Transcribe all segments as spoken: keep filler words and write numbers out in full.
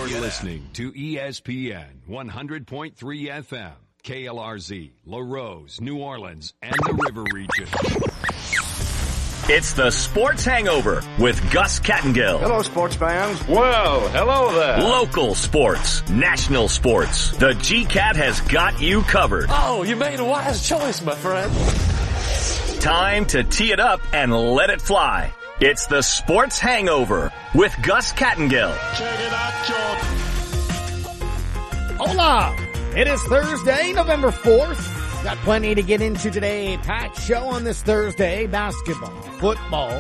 You're yeah. listening to E S P N one hundred point three F M, K L R Z, LaRose, New Orleans, and the River Region. It's the Sports Hangover with Gus Kattengill. Hello, sports fans. Well, hello there. Local sports, national sports. The G CAT has got you covered. Oh, you made a wise choice, my friend. Time to tee it up and let it fly. It's the Sports Hangover with Gus Kattengill. Check it out, George. Hola! It is Thursday, November fourth. Got plenty to get into today. Packed show on this Thursday. Basketball, football,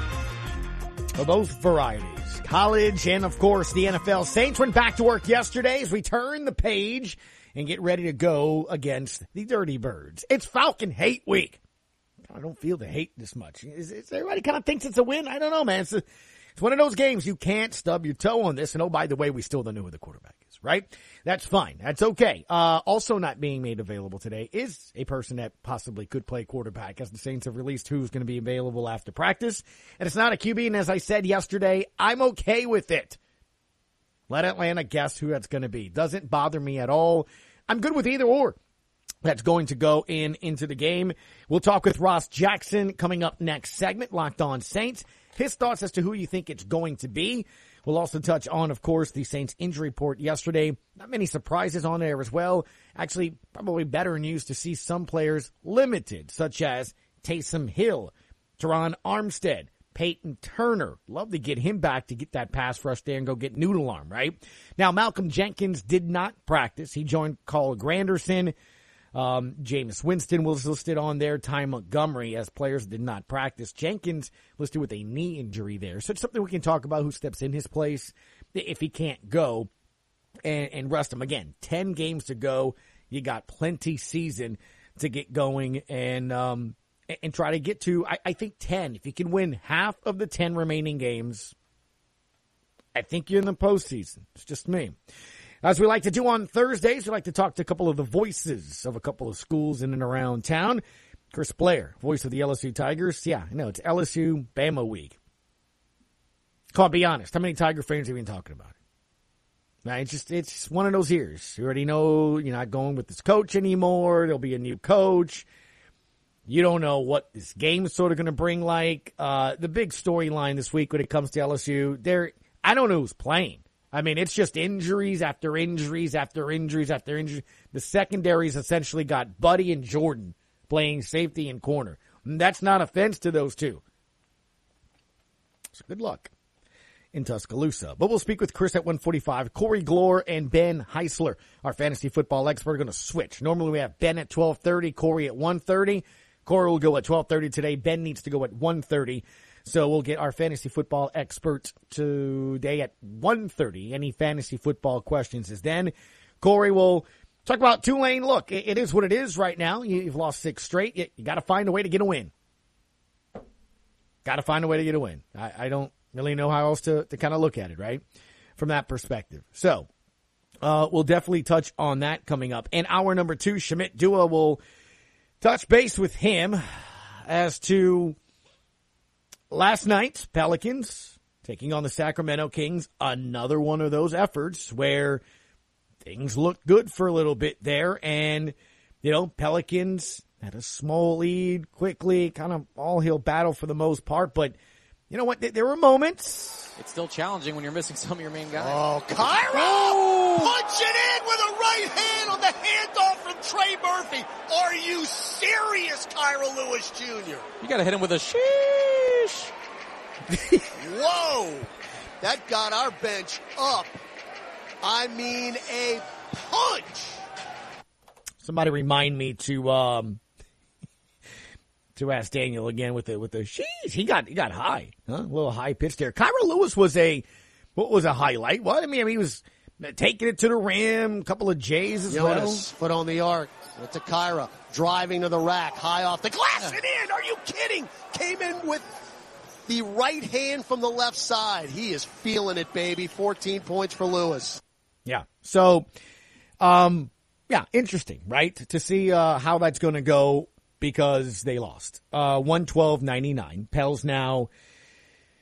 of both varieties. College and, of course, the N F L. Saints went back to work yesterday as we turn the page and get ready to go against the Dirty Birds. It's Falcon Hate Week. I don't feel the hate this much. Is, is everybody kind of thinks it's a win? I don't know, man. It's, a, it's one of those games you can't stub your toe on this. And, oh, by the way, we still don't know who the quarterback is, right? That's fine. That's okay. Uh, also not being made available today is a person that possibly could play quarterback, as the Saints have released who's going to be available after practice. And it's not a Q B, and as I said yesterday, I'm okay with it. Let Atlanta guess who that's going to be. Doesn't bother me at all. I'm good with either or. That's going to go in into the game. We'll talk with Ross Jackson coming up next segment, Locked On Saints. His thoughts as to who you think it's going to be. We'll also touch on, of course, the Saints injury report yesterday. Not many surprises on there as well. Actually, probably better news to see some players limited, such as Taysom Hill, Teron Armstead, Peyton Turner. Love to get him back to get that pass rush there and go get Noodle Arm, right? Now, Malcolm Jenkins did not practice. He joined Carl Granderson. Um, Jameis Winston was listed on there. Ty Montgomery as players did not practice. Jenkins listed with a knee injury there. So it's something we can talk about who steps in his place if he can't go and, and rest him. Again, ten games to go. You got plenty season to get going and, um, and try to get to, I, I think ten. If you can win half of the ten remaining games, I think you're in the postseason. It's just me. As we like to do on Thursdays, we like to talk to a couple of the voices of a couple of schools in and around town. Chris Blair, voice of the L S U Tigers. Yeah, I know, it's L S U Bama week. Can't be honest. How many Tiger fans have been talking about it? Now, it's just, it's one of those years. You already know you're not going with this coach anymore. There'll be a new coach. You don't know what this game is sort of going to bring like. Uh, the big storyline this week when it comes to L S U, there, I don't know who's playing. I mean, it's just injuries after injuries after injuries after injuries. The secondary's essentially got Buddy and Jordan playing safety and corner. And that's not offense to those two. So good luck in Tuscaloosa. But we'll speak with Chris at one forty-five. Corey Glore and Ben Heisler, our fantasy football expert, are going to switch. Normally we have Ben at twelve thirty, Corey at one thirty. Corey will go at twelve thirty today. Ben needs to go at one thirty. So we'll get our fantasy football expert today at one thirty. Any fantasy football questions is then. Corey will talk about Tulane. Look, it is what it is right now. You've lost six straight. You, you got to find a way to get a win. Got to find a way to get a win. I, I don't really know how else to, to kind of look at it, right, from that perspective. So uh, we'll definitely touch on that coming up. And hour number two, Shamit Dua will touch base with him as to last night, Pelicans taking on the Sacramento Kings, another one of those efforts where things looked good for a little bit there. And, you know, Pelicans had a small lead quickly, kind of all-hill battle for the most part. But, you know what, there were moments. It's still challenging when you're missing some of your main guys. Oh, Cairo! Oh. Punch it in with a right hand on the handoff from Trey Murphy. Are you serious, Cairo Lewis Junior? You got to hit him with a sheesh. Whoa! That got our bench up. I mean, a punch. Somebody remind me to um to ask Daniel again with the with the sheesh. He got he got high, huh? A little high pitch there. Cairo Lewis was a what was a highlight? What I mean, I mean, he was taking it to the rim, a couple of J's as Jonas, well. Foot on the arc. It's a Cairo driving to the rack, high off the glass and in. Are you kidding? Came in with the right hand from the left side. He is feeling it, baby. fourteen points for Lewis. Yeah. So, um, yeah, interesting, right? To see uh, how that's going to go because they lost. Uh, one twelve ninety-nine. Pels now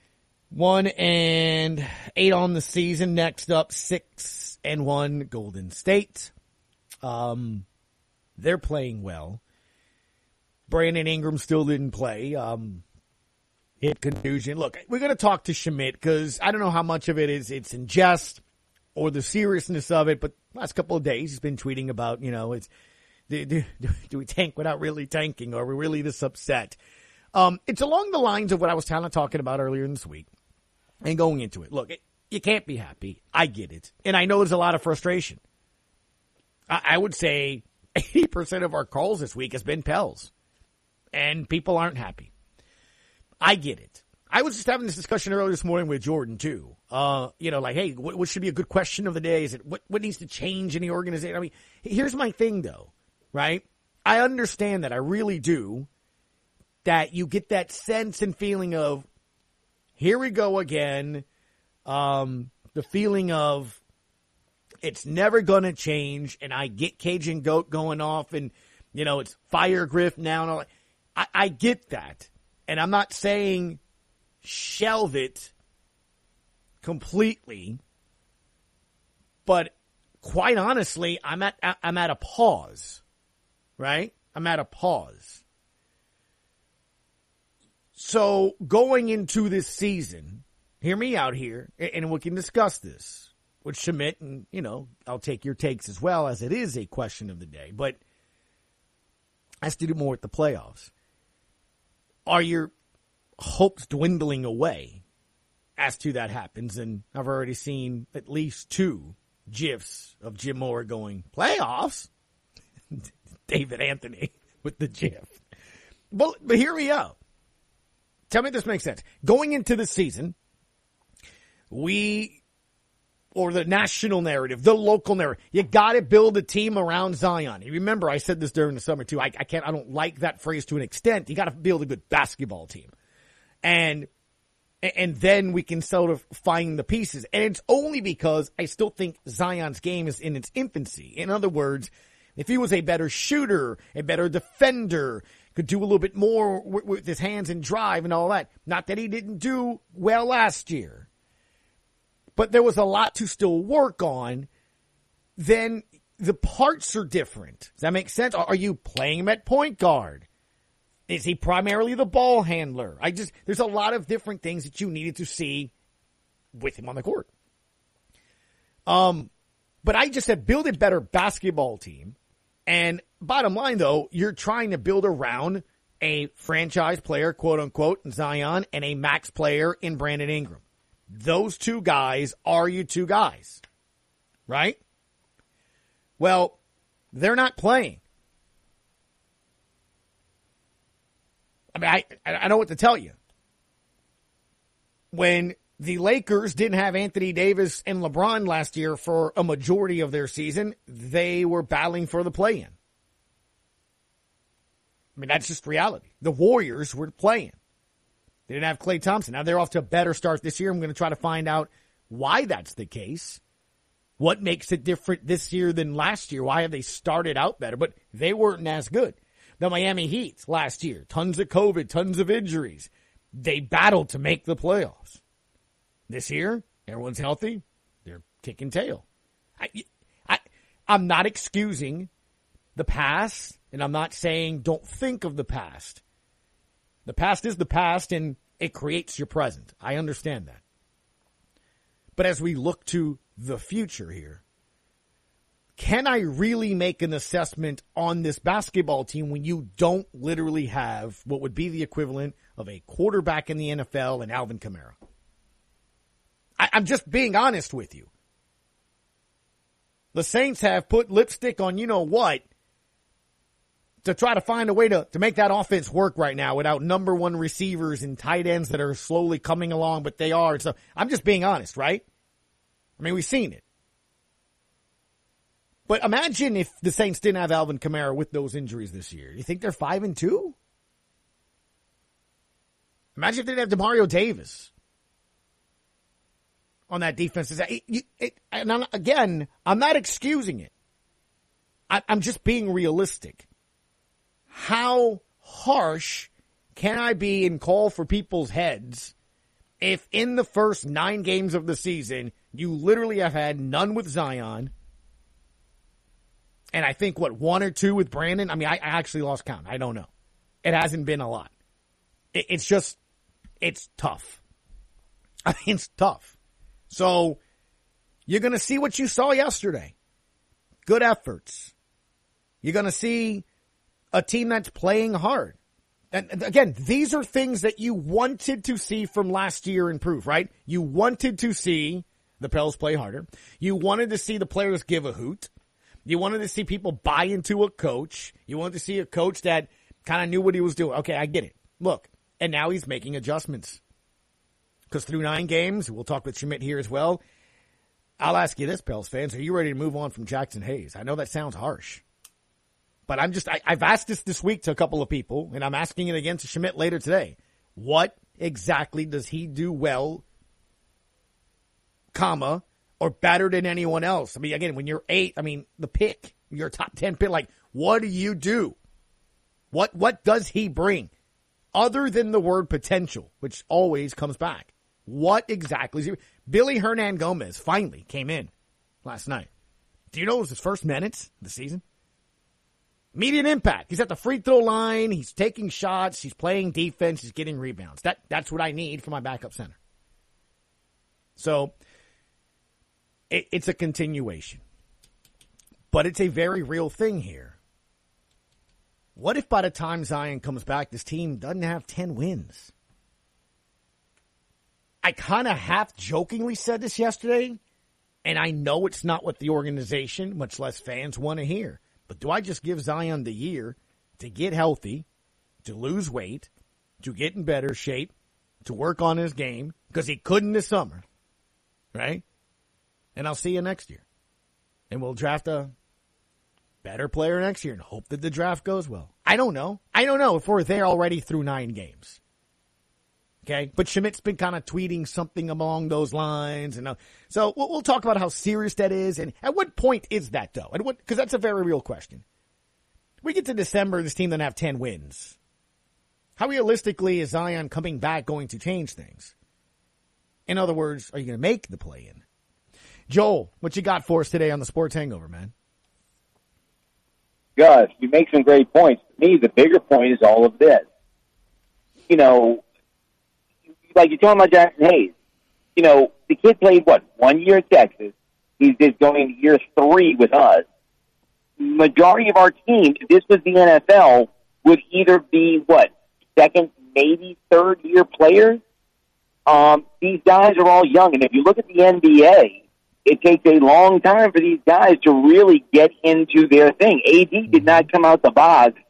One and eight on the season. Next up, six and one Golden State. Um, they're playing well. Brandon Ingram still didn't play. Um, hip contusion. Look, we're going to talk to Schmidt because I don't know how much of it is it's in jest or the seriousness of it, but last couple of days he's been tweeting about, you know, it's do, do, do we tank without really tanking? Or are we really this upset? Um, it's along the lines of what I was kind of talking about earlier in this week. And going into it, look, it, you can't be happy. I get it. And I know there's a lot of frustration. I, I would say eighty percent of our calls this week has been Pels. And people aren't happy. I get it. I was just having this discussion earlier this morning with Jordan, too. Uh, you know, like, hey, what, what should be a good question of the day? Is it what, what needs to change in the organization? I mean, here's my thing, though, right? I understand that. I really do. That you get that sense and feeling of, here we go again. Um, the feeling of it's never going to change. And I get Cajun Goat going off and, you know, it's Fire Griff now. And all that. I, I get that. And I'm not saying shelve it completely. But quite honestly, I'm at, I'm at a pause, right? I'm at a pause. So going into this season, hear me out here, and we can discuss this with Schmidt, and, you know, I'll take your takes as well, as it is a question of the day, but has to do more with the playoffs. Are your hopes dwindling away as to that happens? And I've already seen at least two GIFs of Jim Moore going, playoffs? David Anthony with the GIF. Well, but here we go. Tell me if this makes sense. Going into the season, we, or the national narrative, the local narrative, you got to build a team around Zion. You remember, I said this during the summer too. I, I can't, I don't like that phrase to an extent. You got to build a good basketball team, and and then we can sort of find the pieces. And it's only because I still think Zion's game is in its infancy. In other words, if he was a better shooter, a better defender, could do a little bit more with, with his hands and drive and all that. Not that he didn't do well last year, but there was a lot to still work on. Then the parts are different. Does that make sense? Are you playing him at point guard? Is he primarily the ball handler? I just, there's a lot of different things that you needed to see with him on the court. Um, but I just said build a better basketball team. And bottom line, though, you're trying to build around a franchise player, quote unquote, in Zion, and a max player in Brandon Ingram. Those two guys are your two guys, right? Well, they're not playing. I mean, I, I know what to tell you. When the Lakers didn't have Anthony Davis and LeBron last year for a majority of their season, they were battling for the play-in. I mean, that's just reality. The Warriors were playing. They didn't have Klay Thompson. Now they're off to a better start this year. I'm going to try to find out why that's the case. What makes it different this year than last year? Why have they started out better? But they weren't as good. The Miami Heat last year, tons of COVID, tons of injuries. They battled to make the playoffs. This year, everyone's healthy. They're kicking tail. I, I, I'm not excusing the past, and I'm not saying don't think of the past. The past is the past, and it creates your present. I understand that. But as we look to the future here, can I really make an assessment on this basketball team when you don't literally have what would be the equivalent of a quarterback in the N F L and Alvin Kamara? I, I'm just being honest with you. The Saints have put lipstick on you know what to try to find a way to, to make that offense work right now without number one receivers and tight ends that are slowly coming along, but they are. So I'm just being honest, right? I mean, we've seen it. But imagine if the Saints didn't have Alvin Kamara with those injuries this year. You think they're five and two? Imagine if they didn't have DeMario Davis on that defense. It, it, it, and I'm, again, I'm not excusing it. I, I'm just being realistic. How harsh can I be and call for people's heads if in the first nine games of the season, you literally have had none with Zion, and I think, what, one or two with Brandon? I mean, I, I actually lost count. I don't know. It hasn't been a lot. It, it's just, it's tough. I mean, it's tough. So, you're going to see what you saw yesterday. Good efforts. You're going to see a team that's playing hard. And again, these are things that you wanted to see from last year improve, right? You wanted to see the Pels play harder. You wanted to see the players give a hoot. You wanted to see people buy into a coach. You wanted to see a coach that kind of knew what he was doing. Okay, I get it. Look, and now he's making adjustments. Because through nine games, we'll talk with Schmidt here as well. I'll ask you this, Pels fans. Are you ready to move on from Jackson Hayes? I know that sounds harsh. But I'm just, I, I've asked this this week to a couple of people, and I'm asking it again to Schmidt later today. What exactly does he do well, comma, or better than anyone else? I mean, again, when you're eight, I mean, the pick, your top ten pick, like, what do you do? What, what does he bring? Other than the word potential, which always comes back. What exactly is he? Billy Hernangomez finally came in last night. Do you know it was his first minutes of the season? Immediate impact. He's at the free throw line. He's taking shots. He's playing defense. He's getting rebounds. That That's what I need for my backup center. So, it, it's a continuation. But it's a very real thing here. What if by the time Zion comes back, this team doesn't have ten wins? I kind of half jokingly said this yesterday, and I know it's not what the organization, much less fans, want to hear. But do I just give Zion the year to get healthy, to lose weight, to get in better shape, to work on his game, because he couldn't this summer, right? And I'll see you next year. And we'll draft a better player next year and hope that the draft goes well. I don't know. I don't know if we're there already through nine games. Okay? But Schmidt's been kind of tweeting something along those lines. and uh, So we'll, we'll talk about how serious that is. And at what point is that, though? At what? Because that's a very real question. We get to December, this team doesn't have ten wins. How realistically is Zion coming back going to change things? In other words, are you going to make the play-in? Joel, what you got for us today on the Sports Hangover, man? Gus, you make some great points. To me, the bigger point is all of this. You know, like you're talking about Jackson Hayes. You know, the kid played, what, one year at Texas. He's just going into year three with us. Majority of our team, if this was the N F L, would either be, what, second, maybe third year players. Um, these guys are all young. And if you look at the N B A, it takes a long time for these guys to really get into their thing. A D did not come out the box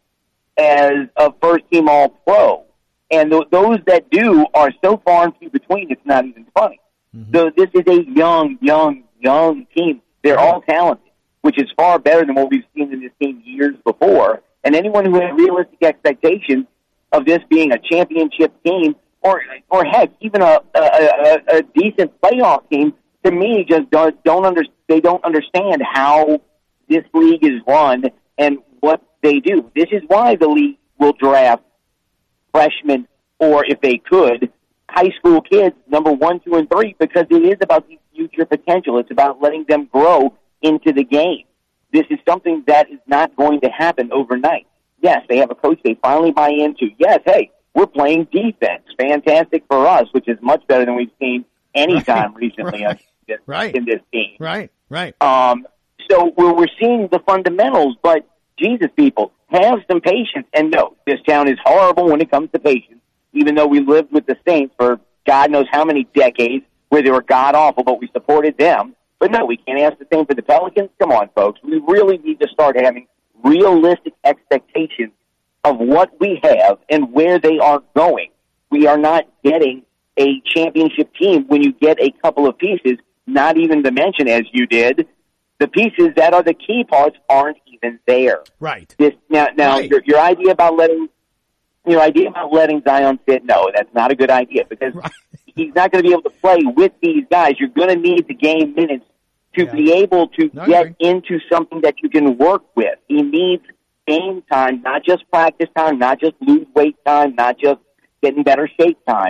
as a first-team All-Pro. And th- those that do are so far and few between, it's not even funny. Mm-hmm. So this is a young, young, young team. They're all talented, which is far better than what we've seen in this team years before. And anyone who had realistic expectations of this being a championship team, or, or heck, even a, a, a, a decent playoff team, to me, just don't, don't under, they don't understand how this league is run and what they do. This is why the league will draft freshmen, or if they could, high school kids, number one, two, and three, because it is about the future potential. It's about letting them grow into the game. This is something that is not going to happen overnight. Yes, they have a coach they finally buy into. Yes, hey, we're playing defense. Fantastic for us, which is much better than we've seen any time right, recently right, this, right. in this team. Right, right. Um, so we're, we're seeing the fundamentals, but Jesus, people, have some patience. And no, this town is horrible when it comes to patience, even though we lived with the Saints for God knows how many decades where they were god-awful, but we supported them. But no, we can't ask the same for the Pelicans. Come on, folks. We really need to start having realistic expectations of what we have and where they are going. We are not getting a championship team when you get a couple of pieces, not even to mention, as you did, the pieces that are the key parts aren't even there. Right. This, now, now right. Your, your idea about letting your idea about letting Zion sit, no, that's not a good idea because right. he's not going to be able to play with these guys. You're going to need to gain minutes to yeah. be able to no, get into something that you can work with. He needs game time, not just practice time, not just lose weight time, not just get in better shape time.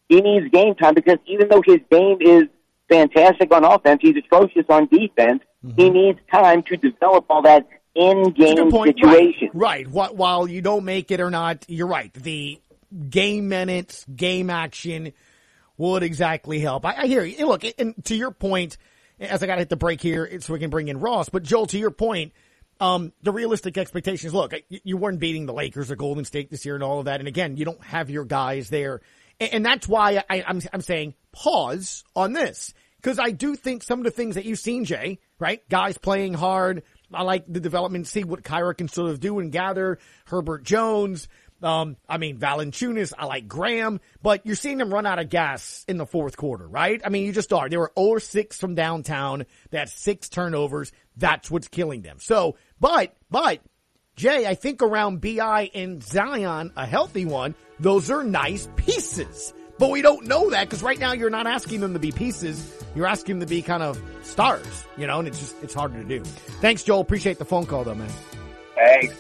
he needs game time because even though his game is fantastic on offense, he's atrocious on defense. Mm-hmm. He needs time to develop all that in-game situation. Right, right. While you don't make it or not, you're right. The game minutes, game action would exactly help. I, I hear you. Look, and to your point, as I got to hit the break here so we can bring in Ross, but Joel, to your point, um, the realistic expectations, look, you weren't beating the Lakers or Golden State this year and all of that. And again, you don't have your guys there. And, and that's why I, I'm, I'm saying pause on this. Because I do think some of the things that you've seen, Jay, right? Guys playing hard. I like the development, see what Kyra can sort of do and gather. Herbert Jones. Um, I mean, Valanciunas. I like Graham. But you're seeing them run out of gas in the fourth quarter, right? I mean, you just are. They were oh for six from downtown. They had six turnovers. That's what's killing them. So, but, but, Jay, I think around B I and Zion, a healthy one, those are nice pieces. But we don't know that because right now you're not asking them to be pieces. You're asking them to be kind of stars, you know, and it's just, it's harder to do. Thanks, Joel. Appreciate the phone call though, man. Thanks.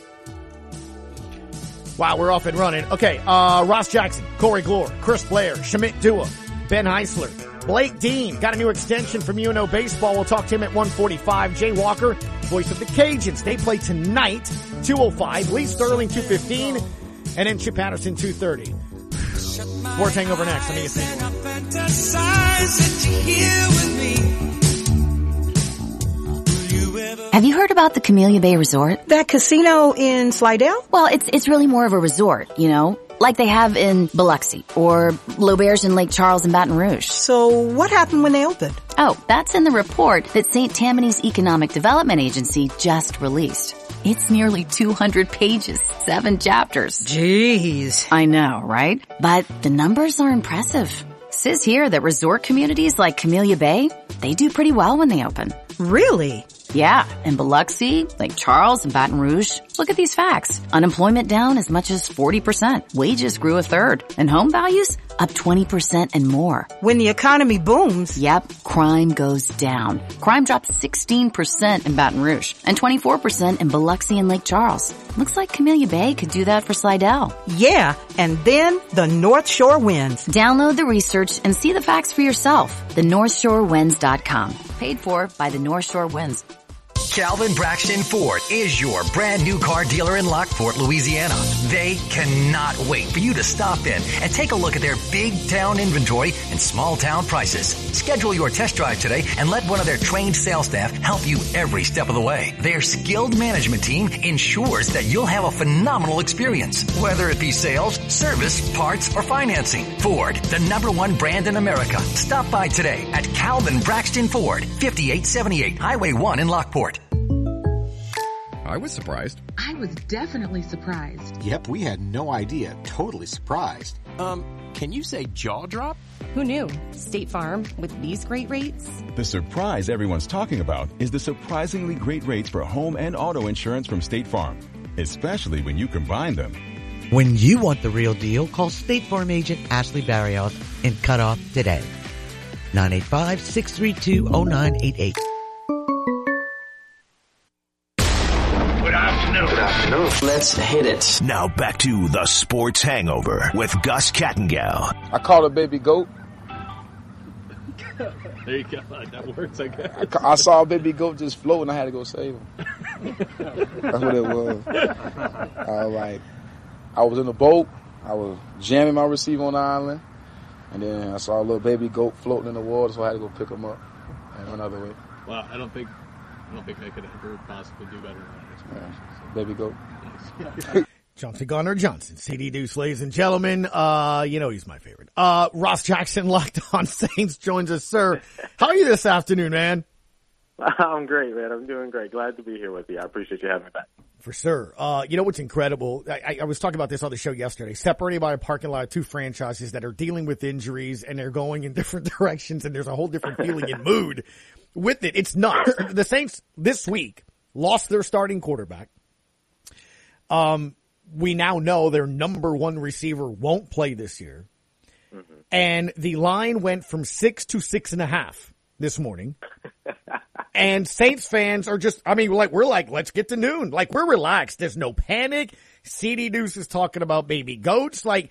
Wow, we're off and running. Okay, uh, Ross Jackson, Corey Glore, Chris Blair, Shamit Dua, Ben Heisler, Blake Dean got a new extension from U N O Baseball. We'll talk to him at one forty-five. Jay Walker, voice of the Cajuns. They play tonight, two oh five. Lee Sterling, two fifteen. And then Chip Patterson, two thirty. Sports Hangover next. Let me get Have you heard about the Camellia Bay Resort? That casino in Slidell? Well, it's it's really more of a resort, you know, like they have in Biloxi or L'Auberge in Lake Charles and Baton Rouge. So what happened when they opened? Oh, that's in the report that Saint Tammany's Economic Development Agency just released. It's nearly two hundred pages, seven chapters. Jeez. I know, right? But the numbers are impressive. It says here that resort communities like Camellia Bay, they do pretty well when they open. Really? Yeah, in Biloxi, Lake Charles, and Baton Rouge. Look at these facts. Unemployment down as much as forty percent. Wages grew a third. And home values up twenty percent and more. When the economy booms. Yep, crime goes down. Crime dropped sixteen percent in Baton Rouge and twenty-four percent in Biloxi and Lake Charles. Looks like Camellia Bay could do that for Slidell. Yeah, and then the North Shore wins. Download the research and see the facts for yourself. the north shore wins dot com. Paid for by the North Shore Winds. Calvin Braxton Ford is your brand new car dealer in Lockport, Louisiana. They cannot wait for you to stop in and take a look at their big town inventory and small town prices. Schedule your test drive today and let one of their trained sales staff help you every step of the way. Their skilled management team ensures that you'll have a phenomenal experience, whether it be sales, service, parts, or financing. Ford, the number one brand in America. Stop by today at Calvin Braxton Ford, fifty-eight seventy-eight Highway one in Lockport. I was surprised. I was definitely surprised. Yep, we had no idea. Totally surprised. Um, can you say jaw drop? Who knew? State Farm, with these great rates? The surprise everyone's talking about is the surprisingly great rates for home and auto insurance from State Farm, especially when you combine them. When you want the real deal, call State Farm agent Ashley Barrios and cut off today. nine eight five, six three two, zero nine eight eight. Good afternoon. Good afternoon. Let's hit it. Now back to the Sports Hangover with Gus Kattengell. I caught a baby goat. There you go. That works, I guess. I, ca- I saw a baby goat just floating. I had to go save him. That's what it was. Uh, like, I was in a boat. I was jamming my receiver on the island. And then I saw a little baby goat floating in the water, so I had to go pick him up and run another way. Well, I don't think I don't think I could ever possibly do better than that. Yeah. Baby goat. Nice. Chauncey Gardner-Johnson, C D Deuce, ladies and gentlemen. Uh, you know he's my favorite. Uh, Ross Jackson, Locked On Saints, joins us, sir. How are you this afternoon, man? I'm great, man. I'm doing great. Glad to be here with you. I appreciate you having me back. For sure. Uh, you know what's incredible? I, I was talking about this on the show yesterday. Separated by a parking lot of two franchises that are dealing with injuries and they're going in different directions and there's a whole different feeling and mood with it. It's nuts. The Saints this week lost their starting quarterback. Um, we now know their number one receiver won't play this year. Mm-hmm. And the line went from six to six and a half this morning. And Saints fans are just, I mean, like, we're like, let's get to noon. Like, we're relaxed. There's no panic. C D Deuce is talking about baby goats. Like,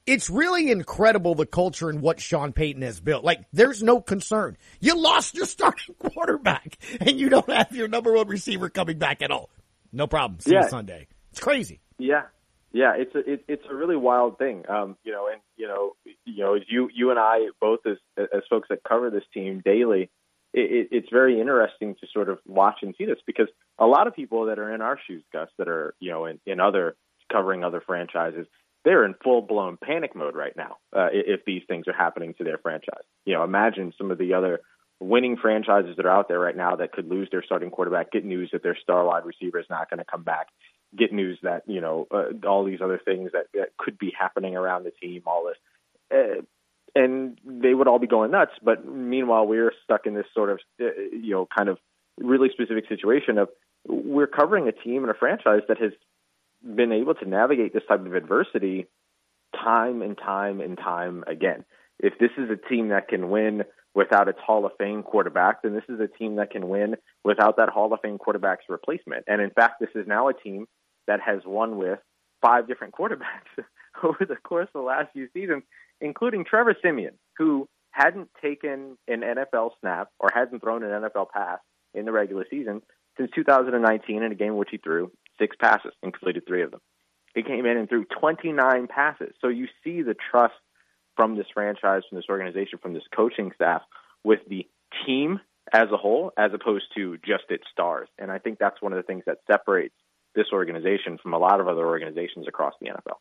It's really incredible, the culture and what Sean Payton has built. Like, there's no concern. You lost your starting quarterback, and you don't have your number one receiver coming back at all. No problem. See Yeah. you Sunday. It's crazy. Yeah, yeah, it's a it, it's a really wild thing. Um, you know, and you know, you know, you you and I both as as folks that cover this team daily, it, it, it's very interesting to sort of watch and see this, because a lot of people that are in our shoes, Gus, that are you know in, in other covering other franchises, they're in full blown panic mode right now. Uh, if these things are happening to their franchise, you know, imagine some of the other winning franchises that are out there right now that could lose their starting quarterback, get news that their star wide receiver is not going to come back, get news that, you know, uh, all these other things that, that could be happening around the team, all this. Uh, and they would all be going nuts. But meanwhile, we're stuck in this sort of, uh, you know, kind of really specific situation of we're covering a team and a franchise that has been able to navigate this type of adversity time and time and time again. If this is a team that can win without its Hall of Fame quarterback, then this is a team that can win without that Hall of Fame quarterback's replacement. And in fact, this is now a team that has won with five different quarterbacks over the course of the last few seasons, including Trevor Siemian, who hadn't taken an N F L snap or hadn't thrown an N F L pass in the regular season since two thousand nineteen, in a game in which he threw six passes and completed three of them. He came in and threw twenty-nine passes. So you see the trust from this franchise, from this organization, from this coaching staff with the team as a whole, as opposed to just its stars. And I think that's one of the things that separates this organization from a lot of other organizations across the N F L.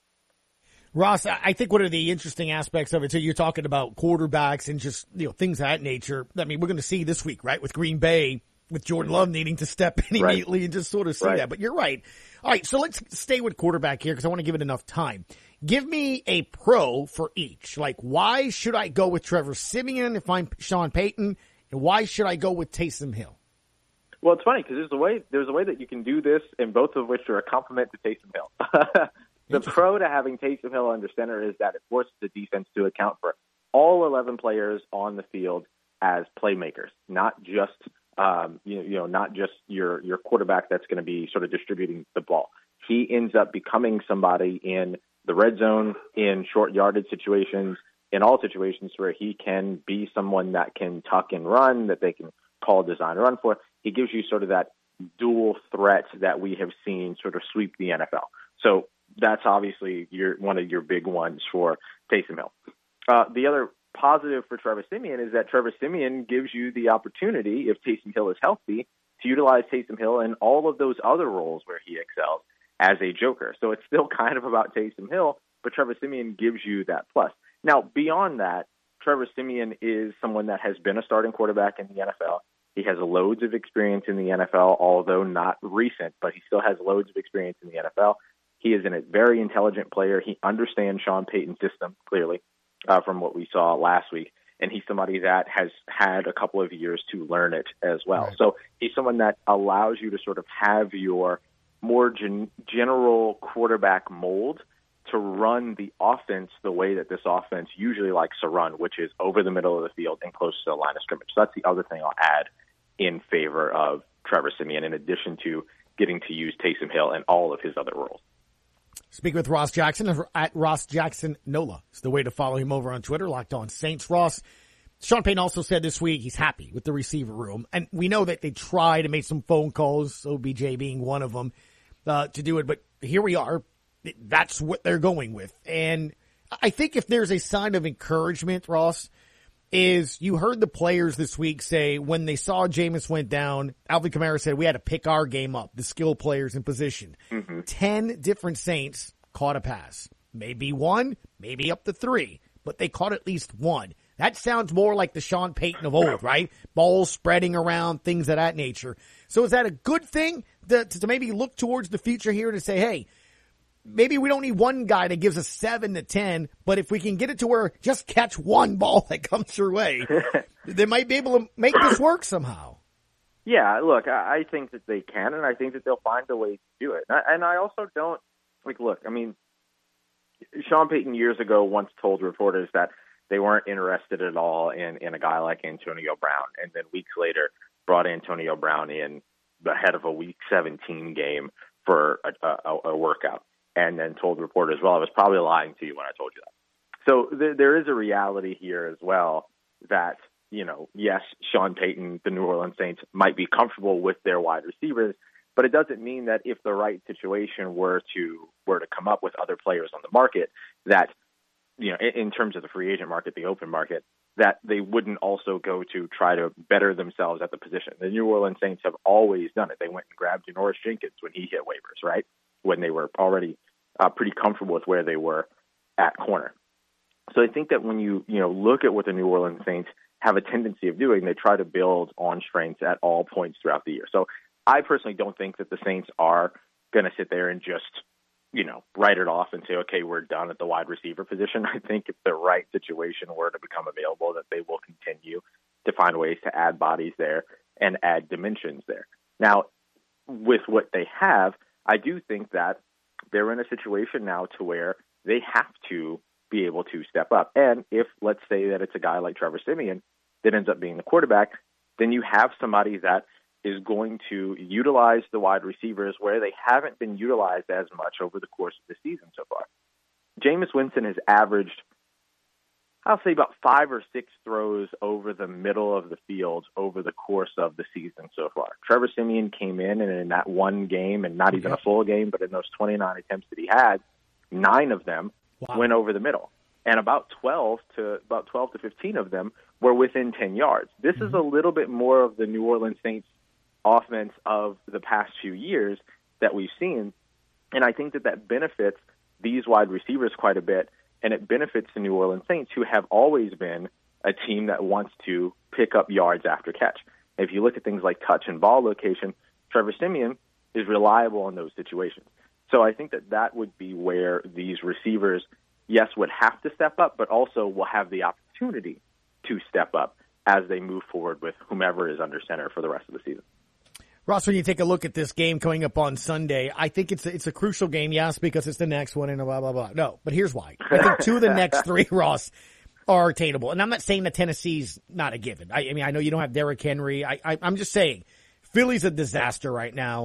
Ross, I think one of the interesting aspects of it, so you're talking about quarterbacks and just, you know, things of that nature. I mean, we're going to see this week, right, with Green Bay, with Jordan Love needing to step in Right. immediately and just sort of see Right. that. But you're right. All right, so let's stay with quarterback here because I want to give it enough time. Give me a pro for each. Like, why should I go with Trevor Siemian if I'm Sean Payton, and why should I go with Taysom Hill? Well, it's funny because there's a way there's a way that you can do this, and both of which are a compliment to Taysom Hill. The pro to having Taysom Hill under center is that it forces the defense to account for all eleven players on the field as playmakers, not just um, you know, you know, not just your your quarterback that's going to be sort of distributing the ball. He ends up becoming somebody in the red zone, in short yardage situations, in all situations where he can be someone that can tuck and run, that they can call design run for. He gives you sort of that dual threat that we have seen sort of sweep the N F L. So that's obviously your, one of your big ones for Taysom Hill. Uh, the other positive for Trevor Siemian is that Trevor Siemian gives you the opportunity, if Taysom Hill is healthy, to utilize Taysom Hill in all of those other roles where he excels as a joker. So it's still kind of about Taysom Hill, but Trevor Siemian gives you that plus. Now, beyond that, Trevor Siemian is someone that has been a starting quarterback in the N F L. He has loads of experience in the N F L, although not recent, but he still has loads of experience in the N F L. He is a very intelligent player. He understands Sean Payton's system, clearly, uh, from what we saw last week. And he's somebody that has had a couple of years to learn it as well. Right. So he's someone that allows you to sort of have your more gen- general quarterback mold to run the offense the way that this offense usually likes to run, which is over the middle of the field and close to the line of scrimmage. So that's the other thing I'll add in favor of Trevor Siemian, in addition to getting to use Taysom Hill in all of his other roles. Speak with Ross Jackson at Ross Jackson Nola. It's the way to follow him over on Twitter, Locked On Saints. Ross, Sean Payton also said this week he's happy with the receiver room. And we know that they tried to make some phone calls, O B J being one of them, uh, to do it. But here we are. That's what they're going with. And I think if there's a sign of encouragement, Ross, is you heard the players this week say when they saw Jameis went down, Alvin Kamara said we had to pick our game up, the skill players in position. Mm-hmm. Ten different Saints caught a pass. Maybe one, maybe up to three, but they caught at least one. That sounds more like the Sean Payton of old, right? Balls spreading around, things of that nature. So is that a good thing to, to maybe look towards the future here to say, hey, maybe we don't need one guy that gives us seven to ten, but if we can get it to where just catch one ball that comes your way, they might be able to make this work somehow. Yeah, look, I think that they can, and I think that they'll find a way to do it. And I also don't, like, look, I mean, Sean Payton years ago once told reporters that they weren't interested at all in, in a guy like Antonio Brown, and then weeks later brought Antonio Brown in ahead of a Week seventeen game for a, a, a workout. and then told the reporter as well, I was probably lying to you when I told you that. So th- there is a reality here as well that, you know, yes, Sean Payton, the New Orleans Saints, might be comfortable with their wide receivers, but it doesn't mean that if the right situation were to were to come up with other players on the market, that, you know, in, in terms of the free agent market, the open market, that they wouldn't also go to try to better themselves at the position. The New Orleans Saints have always done it. They went and grabbed Janoris Jenkins when he hit waivers, right? When they were already uh, pretty comfortable with where they were at corner. So I think that when you, you know, look at what the New Orleans Saints have a tendency of doing, they try to build on strengths at all points throughout the year. So I personally don't think that the Saints are going to sit there and just, you know, write it off and say, okay, we're done at the wide receiver position. I think if the right situation were to become available, that they will continue to find ways to add bodies there and add dimensions there. Now, with what they have, I do think that they're in a situation now to where they have to be able to step up. And if, let's say that it's a guy like Trevor Siemian that ends up being the quarterback, then you have somebody that is going to utilize the wide receivers where they haven't been utilized as much over the course of the season so far. Jameis Winston has averaged, I'll say, about five or six throws over the middle of the field over the course of the season so far. Trevor Siemian came in, and in that one game, and not even a full game, but in those twenty-nine attempts that he had, nine of them wow. went over the middle. And about twelve to about twelve to fifteen of them were within ten yards. This mm-hmm. is a little bit more of the New Orleans Saints offense of the past few years that we've seen. And I think that that benefits these wide receivers quite a bit, and it benefits the New Orleans Saints, who have always been a team that wants to pick up yards after catch. If you look at things like touch and ball location, Trevor Siemian is reliable in those situations. So I think that that would be where these receivers, yes, would have to step up, but also will have the opportunity to step up as they move forward with whomever is under center for the rest of the season. Ross, when you take a look at this game coming up on Sunday, I think it's a, it's a crucial game, yes, because it's the next one and blah, blah, blah. No, but here's why. I think two of the next three, Ross, are attainable. And I'm not saying that Tennessee's not a given. I, I mean, I know you don't have Derrick Henry. I, I, I'm just saying Philly's a disaster right now.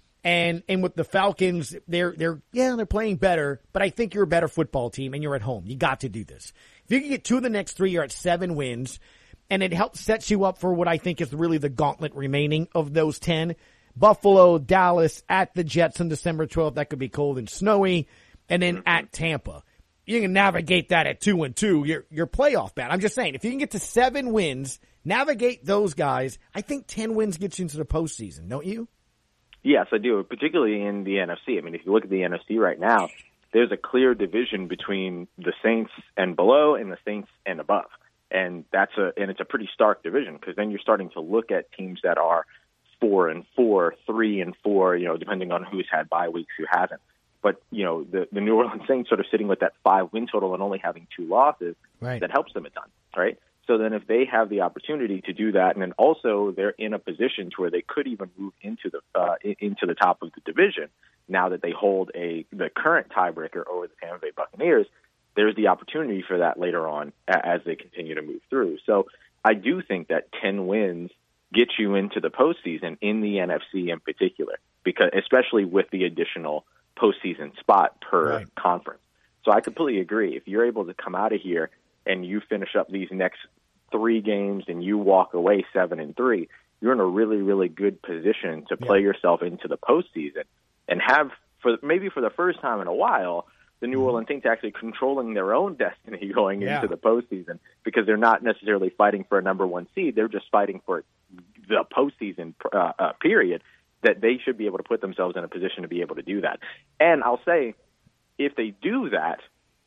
And and with the Falcons, they're, they're yeah, they're playing better, but I think you're a better football team and you're at home. You got to do this. If you can get two of the next three, you're at seven wins. And it helps set you up for what I think is really the gauntlet remaining of those ten. Buffalo, Dallas, at the Jets on December twelfth. That could be cold and snowy. And then at Tampa. You can navigate that at two and two. You're, you're playoff bound. I'm just saying, if you can get to seven wins, navigate those guys, I think ten wins gets you into the postseason, don't you? Yes, I do, particularly in the N F C. I mean, if you look at the N F C right now, there's a clear division between the Saints and below and the Saints and above. And that's a and it's a pretty stark division, because then you're starting to look at teams that are four and four, three and four, you know, depending on who's had bye weeks, who hasn't. But, you know, the, the New Orleans Saints sort of sitting with that five win total and only having two losses, right. that helps them a ton, right? So then if they have the opportunity to do that, and then also they're in a position to where they could even move into the uh, into the top of the division now that they hold a the current tiebreaker over the Tampa Bay Buccaneers, there's the opportunity for that later on as they continue to move through. So I do think that ten wins get you into the postseason in the N F C in particular, because especially with the additional postseason spot per right. conference. So I completely agree. If you're able to come out of here and you finish up these next three games and you walk away seven and three, you're in a really, really good position to play yeah. yourself into the postseason and have, for maybe for the first time in a while, the New Orleans Saints actually controlling their own destiny going yeah. into the postseason, because they're not necessarily fighting for a number one seed. They're just fighting for the postseason uh, uh, period, that they should be able to put themselves in a position to be able to do that. And I'll say, if they do that,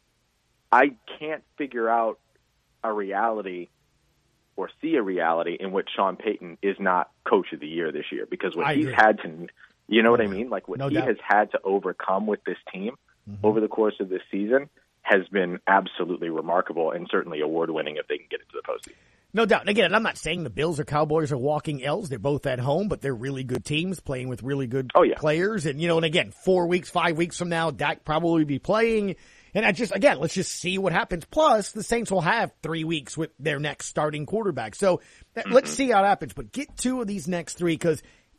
I can't figure out a reality or see a reality in which Sean Payton is not coach of the year this year, because what I he's agree. had to, you know what I mean? Like what No he doubt. has had to overcome with this team Mm-hmm. over the course of this season has been absolutely remarkable, and certainly award-winning if they can get into the postseason. No doubt. And again, I'm not saying the Bills or Cowboys are walking L's. They're both at home, but they're really good teams playing with really good oh, yeah. players. And, you know, and again, four weeks, five weeks from now, Dak probably be playing. And I just, again, let's just see what happens. Plus, the Saints will have three weeks with their next starting quarterback. So mm-hmm. let's see how it happens. But get two of these next three, because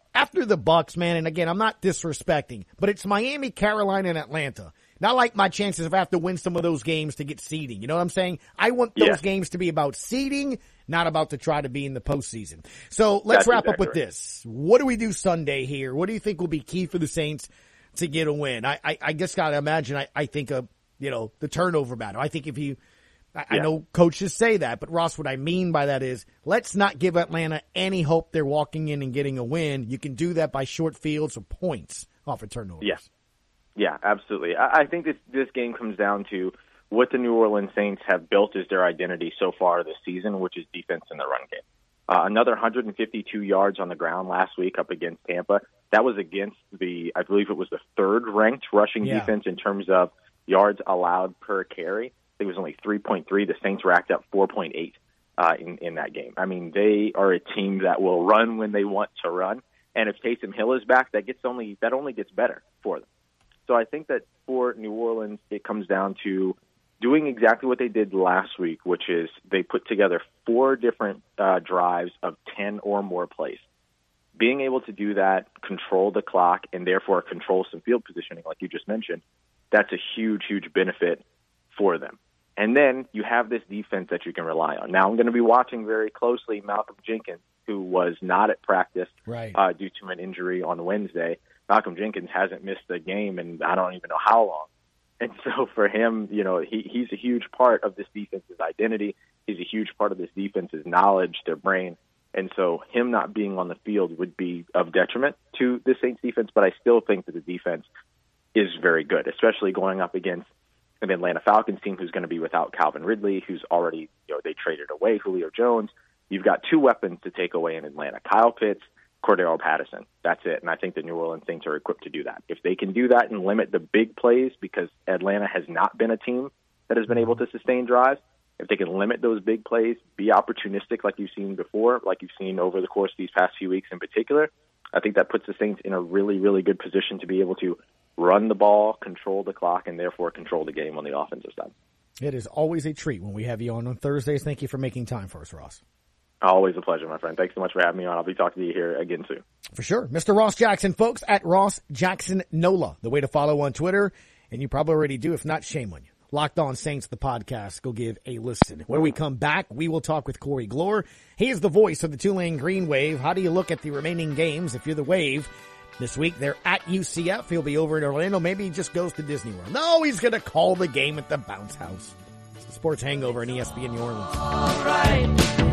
after the Bucks, man, and again, I'm not disrespecting, but it's Miami, Carolina, and Atlanta. Not like my chances of having to win some of those games to get seeding. You know what I'm saying? I want those yes. games to be about seeding, not about to try to be in the postseason. So let's That's wrap exactly up with right. this. What do we do Sunday here? What do you think will be key for the Saints to get a win? I, I, I just got to imagine, I, I think, a, you know, the turnover battle. I think if you, I, yeah. I know coaches say that, but Ross, what I mean by that is let's not give Atlanta any hope they're walking in and getting a win. You can do that by short fields or points off of turnovers. Yeah. Yeah, absolutely. I, I think this this game comes down to what the New Orleans Saints have built as their identity so far this season, which is defense in the run game. Uh, another one hundred fifty-two yards on the ground last week up against Tampa. That was against the, I believe it was the third-ranked rushing yeah. defense in terms of yards allowed per carry. I think it was only three point three. The Saints racked up four point eight uh, in, in that game. I mean, they are a team that will run when they want to run. And if Taysom Hill is back, that gets only that only gets better for them. So I think that for New Orleans, it comes down to doing exactly what they did last week, which is they put together four different uh, drives of ten or more plays. Being able to do that, control the clock, and therefore control some field positioning, like you just mentioned, that's a huge, huge benefit for them. And then you have this defense that you can rely on. Now I'm going to be watching very closely Malcolm Jenkins, who was not at practice right. uh, due to an injury on Wednesday. Malcolm Jenkins hasn't missed a game in I don't even know how long. And so for him, you know, he, he's a huge part of this defense's identity. He's a huge part of this defense's knowledge, their brain. And so him not being on the field would be of detriment to the Saints defense, but I still think that the defense is very good, especially going up against an Atlanta Falcons team who's going to be without Calvin Ridley, who's already, you know, they traded away Julio Jones. You've got two weapons to take away in Atlanta, Kyle Pitts, Cordero Patterson. That's it. And I think the New Orleans Saints are equipped to do that. If they can do that and limit the big plays, because Atlanta has not been a team that has been able to sustain drives, if they can limit those big plays, be opportunistic like you've seen before, like you've seen over the course of these past few weeks in particular, I think that puts the Saints in a really, really good position to be able to run the ball, control the clock, and therefore control the game on the offensive side. It is always a treat when we have you on on Thursdays. Thank you for making time for us, Ross. Always a pleasure, my friend. Thanks so much for having me on. I'll be talking to you here again soon. For sure. Mister Ross Jackson, folks, at Ross Jackson Nola, the way to follow on Twitter. And you probably already do. If not, shame on you. Locked On Saints, the podcast. Go give a listen. When we come back, we will talk with Corey Glore. He is the voice of the Tulane Green Wave. How do you look at the remaining games if you're the Wave? This week, they're at U C F. He'll be over in Orlando. Maybe he just goes to Disney World. No, he's going to call the game at the Bounce House. It's the Sports Hangover on E S P N New Orleans. All right.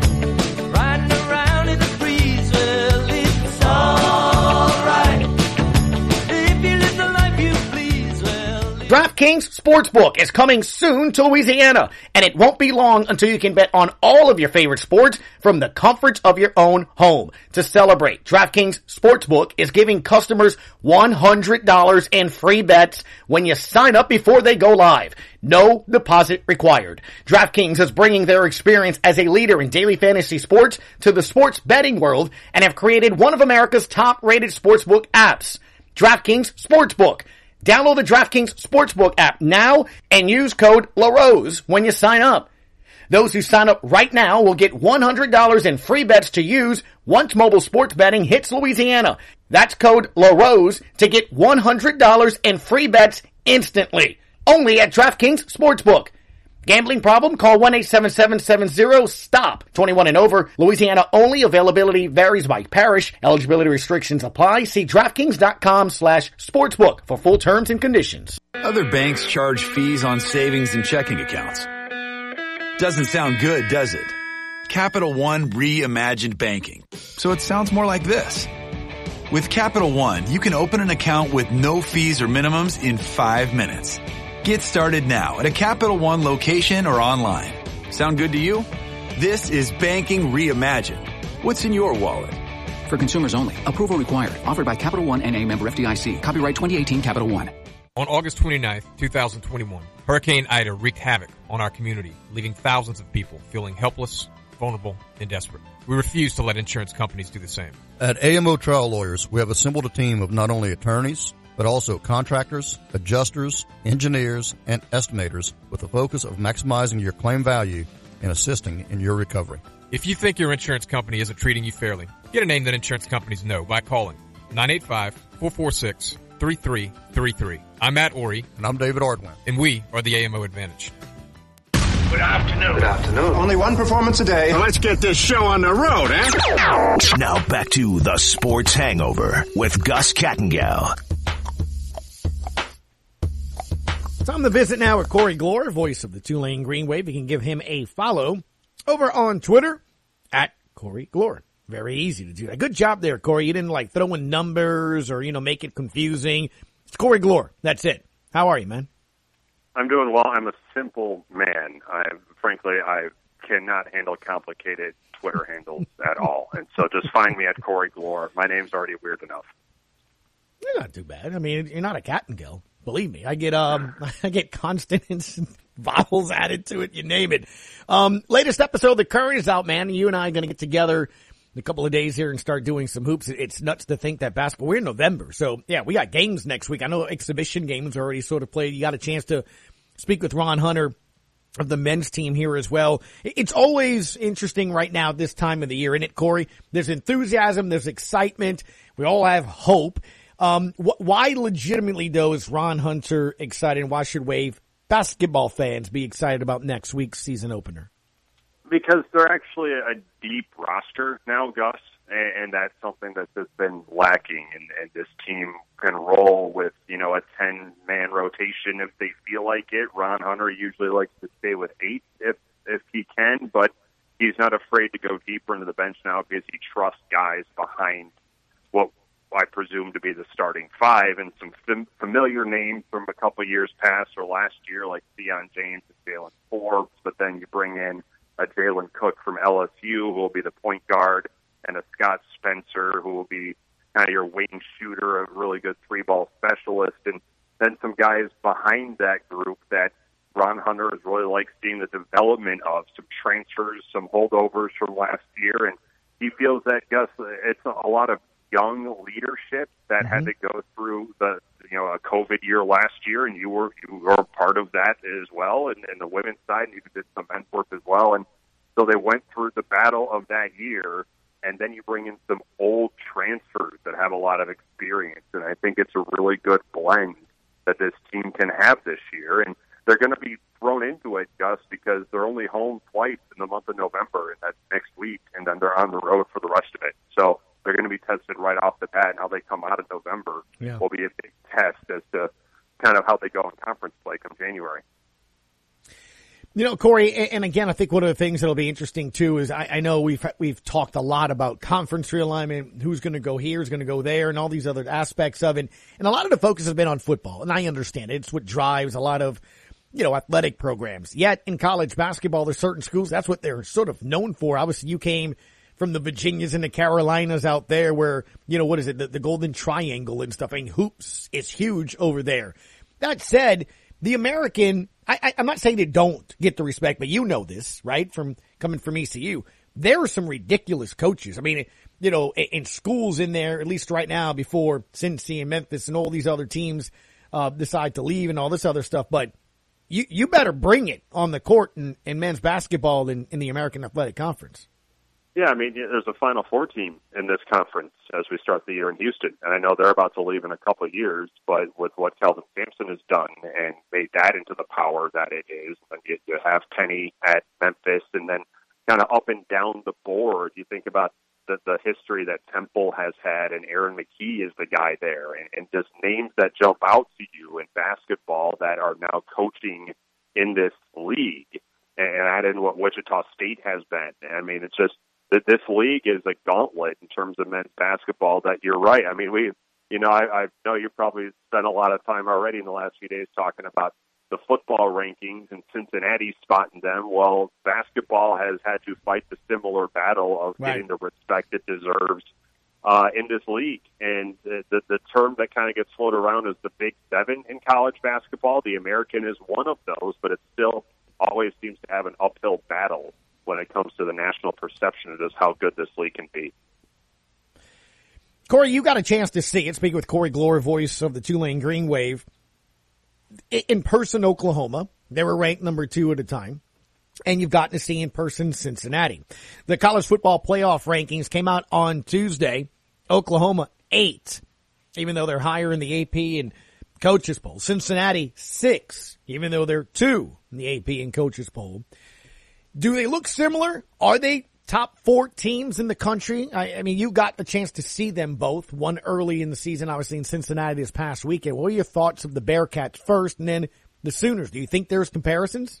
Riding around in the breeze, well, it's all right. If you live the life you please, well. DraftKings Sportsbook is coming soon to Louisiana, and it won't be long until you can bet on all of your favorite sports from the comforts of your own home. To celebrate, DraftKings Sportsbook is giving customers one hundred dollars in free bets when you sign up before they go live. No deposit required. DraftKings is bringing their experience as a leader in daily fantasy sports to the sports betting world and have created one of America's top-rated sportsbook apps, DraftKings Sportsbook. Download the DraftKings Sportsbook app now and use code LaRose when you sign up. Those who sign up right now will get one hundred dollars in free bets to use once mobile sports betting hits Louisiana. That's code LaRose to get one hundred dollars in free bets instantly. Only at DraftKings Sportsbook. Gambling problem? Call one eight seven seven seven zero stop. twenty-one and over. Louisiana only. Availability varies by parish. Eligibility restrictions apply. See DraftKings.com slash sportsbook for full terms and conditions. Other banks charge fees on savings and checking accounts. Doesn't sound good, does it? Capital One reimagined banking. So it sounds more like this. With Capital One, you can open an account with no fees or minimums in five minutes. Get started now at a Capital One location or online. Sound good to you? This is banking reimagined. What's in your wallet? For consumers only. Approval required. Offered by Capital One N A member F D I C. Copyright twenty eighteen Capital One. On August twenty-ninth, twenty twenty-one, Hurricane Ida wreaked havoc on our community, leaving thousands of people feeling helpless, vulnerable, and desperate. We refuse to let insurance companies do the same. At A M O Trial Lawyers, we have assembled a team of not only attorneys, but also contractors, adjusters, engineers, and estimators with the focus of maximizing your claim value and assisting in your recovery. If you think your insurance company isn't treating you fairly, get a name that insurance companies know by calling nine eight five, four four six, three three three three. I'm Matt Ori. And I'm David Ardwin. And we are the A M O Advantage. Good afternoon. Good afternoon. Only one performance a day. Well, let's get this show on the road, eh? Now back to the Sports Hangover with Gus Kattengell. Time to visit now with Corey Glore, voice of the Tulane Green Wave. You can give him a follow over on Twitter at Corey Glore. Very easy to do that. Good job there, Corey. You didn't like throw in numbers or, you know, make it confusing. It's Corey Glore. That's it. How are you, man? I'm doing well. I'm a simple man. I, frankly, I cannot handle complicated Twitter handles at all. And so just find me at Corey Glore. My name's already weird enough. You're not too bad. I mean, you're not a Kattengell. Believe me, I get um, I get consonants and vowels added to it. You name it. Um, latest episode of The Current is out, man. You and I are going to get together in a couple of days here and start doing some hoops. It's nuts to think that basketball. We're in November, so yeah, we got games next week. I know exhibition games are already sort of played. You got a chance to speak with Ron Hunter of the men's team here as well. It's always interesting right now this time of the year, isn't it, Corey? There's enthusiasm, there's excitement. We all have hope. Um, wh- why legitimately, though, is Ron Hunter excited, and why should Wave basketball fans be excited about next week's season opener? Because they're actually a deep roster now, Gus, and, and that's something that's just been lacking. And, and this team can roll with, you know, a ten-man rotation if they feel like it. Ron Hunter usually likes to stay with eight if if he can, but he's not afraid to go deeper into the bench now because he trusts guys behind what I presume to be the starting five, and some fam- familiar names from a couple of years past or last year, like Deion James and Jalen Forbes. But then you bring in a Jalen Cook from L S U, who will be the point guard, and a Scott Spencer, who will be kind of your wing shooter, a really good three-ball specialist, and then some guys behind that group that Ron Hunter has really liked seeing the development of, some transfers, some holdovers from last year, and he feels that, Gus, it's a lot of young leadership that mm-hmm. had to go through the you know a COVID year last year, and you were you were part of that as well, and, and the women's side, and you did some men's work as well, and so they went through the battle of that year, and then you bring in some old transfers that have a lot of experience, and I think it's a really good blend that this team can have this year, and they're going to be thrown into it, Gus, because they're only home twice in the month of November, and that's next week, and then they're on the road for the rest of it. So they're going to be tested right off the bat, and how they come out of November yeah. will be a big test as to kind of how they go in conference play come January. You know, Corey, and again, I think one of the things that'll be interesting too is I, I know we've we've talked a lot about conference realignment, who's going to go here, who's going to go there, and all these other aspects of it. And a lot of the focus has been on football, and I understand it. It's what drives a lot of, you know, athletic programs. Yet in college basketball, there's certain schools, that's what they're sort of known for. Obviously, you came from the Virginias and the Carolinas out there where, you know, what is it, the, the Golden Triangle and stuff. I mean, hoops is huge over there. That said, the American, I, I, I'm not saying they don't get the respect, but you know this, right, from coming from E C U. There are some ridiculous coaches. I mean, you know, in, in schools in there, at least right now, before Cincy and Memphis and all these other teams uh, decide to leave and all this other stuff. But you, you better bring it on the court in, in men's basketball in, in the American Athletic Conference. Yeah, I mean, there's a Final Four team in this conference as we start the year in Houston, and I know they're about to leave in a couple of years, but with what Kelvin Sampson has done and made that into the power that it is, and you, you have Penny at Memphis, and then kind of up and down the board, you think about the, the history that Temple has had, and Aaron McKee is the guy there, and, and just names that jump out to you in basketball that are now coaching in this league, and add in what Wichita State has been. I mean, it's just, that this league is a gauntlet in terms of men's basketball. That you're right. I mean, we, you know, I, I know you probably spent a lot of time already in the last few days talking about the football rankings and Cincinnati spotting them. Well, basketball has had to fight the similar battle of right. getting the respect it deserves uh, in this league. And the, the, the term that kind of gets floated around is the Big Seven in college basketball. The American is one of those, but it still always seems to have an uphill battle when it comes to the national perception of just how good this league can be. Corey, you got a chance to see it. Speaking with Corey Glore, voice of the Tulane Green Wave. In person, Oklahoma, they were ranked number two at a time. And you've gotten to see in person Cincinnati. The college football playoff rankings came out on Tuesday. Oklahoma, eight, even though they're higher in the A P and Coaches Poll. Cincinnati, six, even though they're two in the A P and Coaches Poll. Do they look similar? Are they top four teams in the country? I, I mean, you got the chance to see them both, one early in the season, obviously in Cincinnati this past weekend. What are your thoughts of the Bearcats first and then the Sooners? Do you think there's comparisons?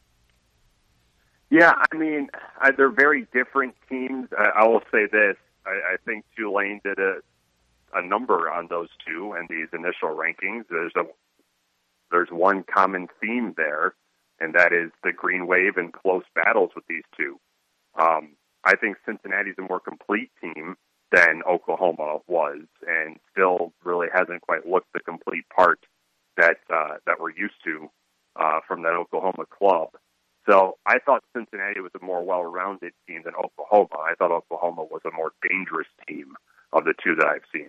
Yeah, I mean, uh, they're very different teams. Uh, I will say this. I, I think Tulane did a, a number on those two in these initial rankings. There's a there's one common theme there, and that is the green wave and close battles with these two. Um, I think Cincinnati's a more complete team than Oklahoma was, and still really hasn't quite looked the complete part that uh, that we're used to uh, from that Oklahoma club. So I thought Cincinnati was a more well-rounded team than Oklahoma. I thought Oklahoma was a more dangerous team of the two that I've seen.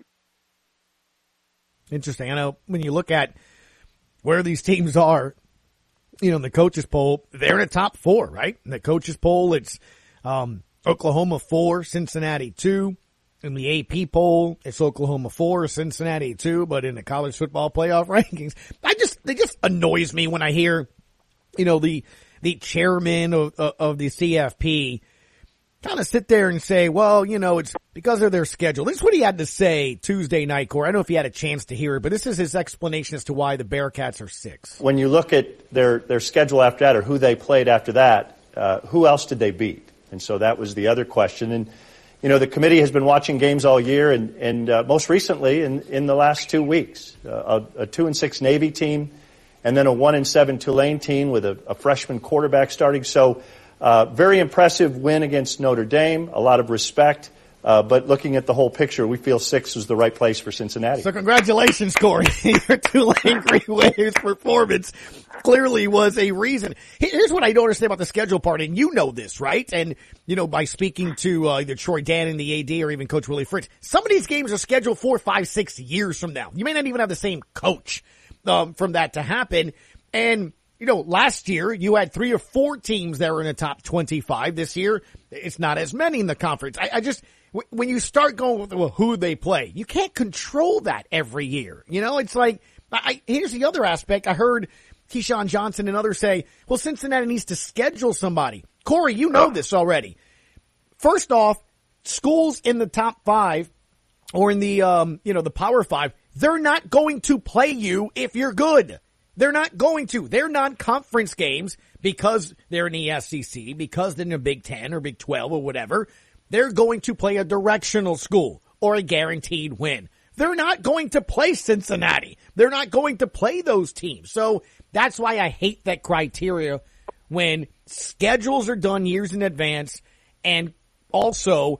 Interesting. I know when you look at where these teams are, you know, in the coaches poll, they're in the top four, right? In the coaches poll, it's um, Oklahoma four, Cincinnati two. In the A P poll, it's Oklahoma four, Cincinnati two. But in the college football playoff rankings, I just it just annoys me when I hear, you know, the the chairman of, of the C F P kind of sit there and say, well, you know, it's because of their schedule. This is what he had to say Tuesday night, Corey. I don't know if you had a chance to hear it, but this is his explanation as to why the Bearcats are six. When you look at their, their schedule after that or who they played after that, uh, who else did they beat? And so that was the other question. And, you know, the committee has been watching games all year and, and uh, most recently in, in the last two weeks, uh, a, a two and six Navy team, and then a one and seven Tulane team with a, a freshman quarterback starting. So, uh, very impressive win against Notre Dame. A lot of respect. Uh, but looking at the whole picture, we feel six was the right place for Cincinnati. So congratulations, Corey. Your Tulane Green Waves performance clearly was a reason. Here's what I don't understand about the schedule part, and you know this, right? And, you know, by speaking to uh, either Troy Dannon, the A D, or even Coach Willie Fritz, some of these games are scheduled four, five, six years from now. You may not even have the same coach um, from that to happen. And, you know, last year you had three or four teams that were in the top twenty-five. This year, it's not as many in the conference. I, I just... When you start going with well, who they play, you can't control that every year. You know, it's like, I, here's the other aspect. I heard Keyshawn Johnson and others say, well, Cincinnati needs to schedule somebody. Corey, you know this already. First off, schools in the top five or in the, um, you know, the power five, they're not going to play you if you're good. They're not going to. They're non-conference games because they're in the S E C, because they're in the Big Ten or Big twelve or whatever. They're going to play a directional school or a guaranteed win. They're not going to play Cincinnati. They're not going to play those teams. So that's why I hate that criteria when schedules are done years in advance and also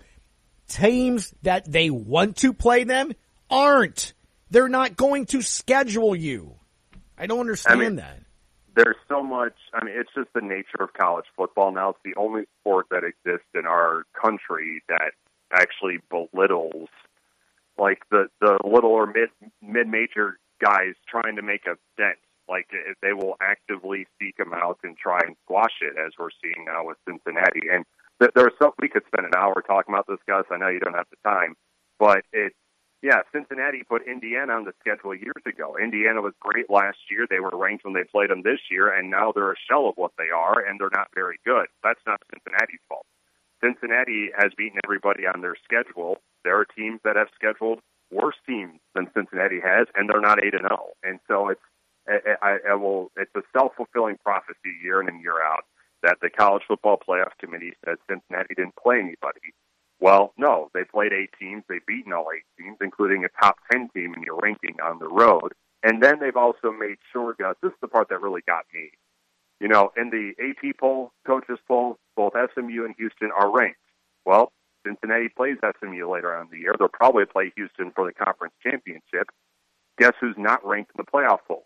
teams that they want to play them aren't. They're not going to schedule you. I don't understand I mean, that. There's so much, I mean, it's just the nature of college football now. It's the only sport that exists in our country that actually belittles, like, the, the little or mid, mid-major guys trying to make a dent. Like, they will actively seek them out and try and squash it, as we're seeing now with Cincinnati. And there's some, we could spend an hour talking about this, Gus. I know you don't have the time. But it's, yeah, Cincinnati put Indiana on the schedule years ago. Indiana was great last year. They were ranked when they played them this year, and now they're a shell of what they are, and they're not very good. That's not Cincinnati's fault. Cincinnati has beaten everybody on their schedule. There are teams that have scheduled worse teams than Cincinnati has, and they're not eight and oh. And so it's I, I will it's a self-fulfilling prophecy year in and year out that the College Football Playoff Committee says Cincinnati didn't play anybody. Well, no, they played eight teams. They've beaten all eight teams, including a top ten team in your ranking on the road. And then they've also made sure, Gus, this is the part that really got me. You know, in the A P poll, coaches poll, both S M U and Houston are ranked. Well, Cincinnati plays S M U later on in the year. They'll probably play Houston for the conference championship. Guess who's not ranked in the playoff poll?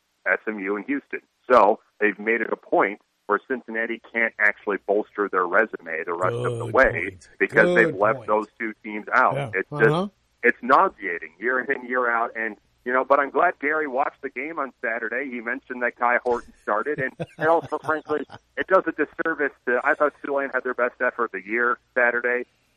S M U and Houston. So they've made it a point where Cincinnati can't actually bolster their resume the rest Good of the way point. because Good they've left point. those two teams out. Yeah. It's just uh-huh. it's nauseating year in year out. And you know, but I'm glad Gary watched the game on Saturday. He mentioned that Kai Horton started, and, and also, frankly, it does a disservice to. I thought Tulane had their best effort of the year Saturday.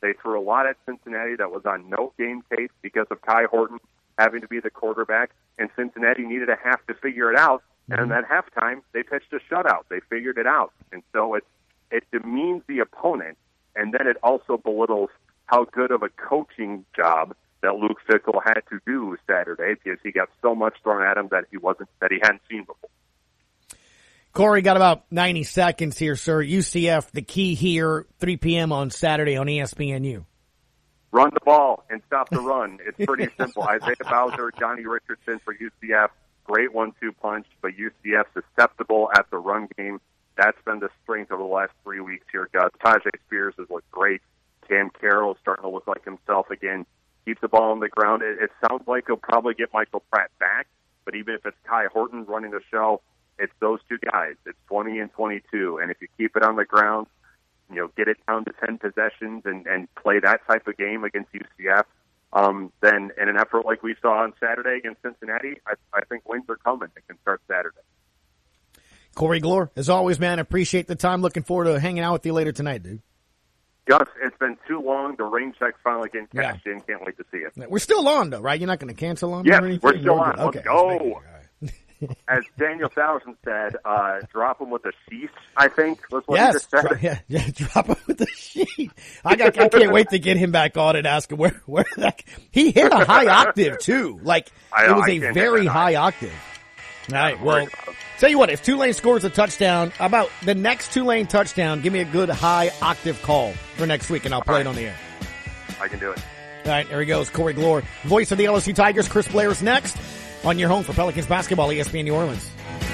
They threw a lot at Cincinnati that was on no game tape because of Kai Horton having to be the quarterback, and Cincinnati needed a half to figure it out. And at halftime, they pitched a shutout. They figured it out. And so it, it demeans the opponent, and then it also belittles how good of a coaching job that Luke Fickell had to do Saturday, because he got so much thrown at him that he wasn't that he hadn't seen before. Corey, got about ninety seconds here, sir. U C F, the key here, three p.m. on Saturday on E S P N U. Run the ball and stop the run. It's pretty simple. Isaiah Bowser, Johnny Richardson for U C F. Great one two punch, but U C F susceptible at the run game. That's been the strength of the last three weeks here, Gus. Tajay Spears has looked great. Cam Carroll is starting to look like himself again. Keeps the ball on the ground. It, it sounds like he'll probably get Michael Pratt back, but even if it's Kai Horton running the show, it's those two guys. It's twenty and twenty-two, and if you keep it on the ground, you know, get it down to ten possessions and, and play that type of game against U C F, Um, then in an effort like we saw on Saturday against Cincinnati, I, I think wins are coming. It can start Saturday. Corey Glore, as always, man, appreciate the time. Looking forward to hanging out with you later tonight, dude. Gus, it's been too long. The rain check's finally getting cashed yeah. in. Can't wait to see it. We're still on, though, right? You're not going to cancel on yes, or anything? We're still on. Okay. Let's go. As Daniel Thousand said, uh, drop him with a sheath, I think, was what yes, he just said. Dro- yeah, yeah, drop him with a sheath. I, got, I can't wait to get him back on and ask him where, where that, he hit a high octave, too. Like, I know, it was I a very high octave. All right, well, tell you what, if Tulane scores a touchdown, how about the next Tulane touchdown, give me a good high octave call for next week, and I'll play right. it on the air. I can do it. All right, there he goes, Corey Glore. Voice of the L S U Tigers, Chris Blair's next on your home for Pelicans basketball, E S P N New Orleans.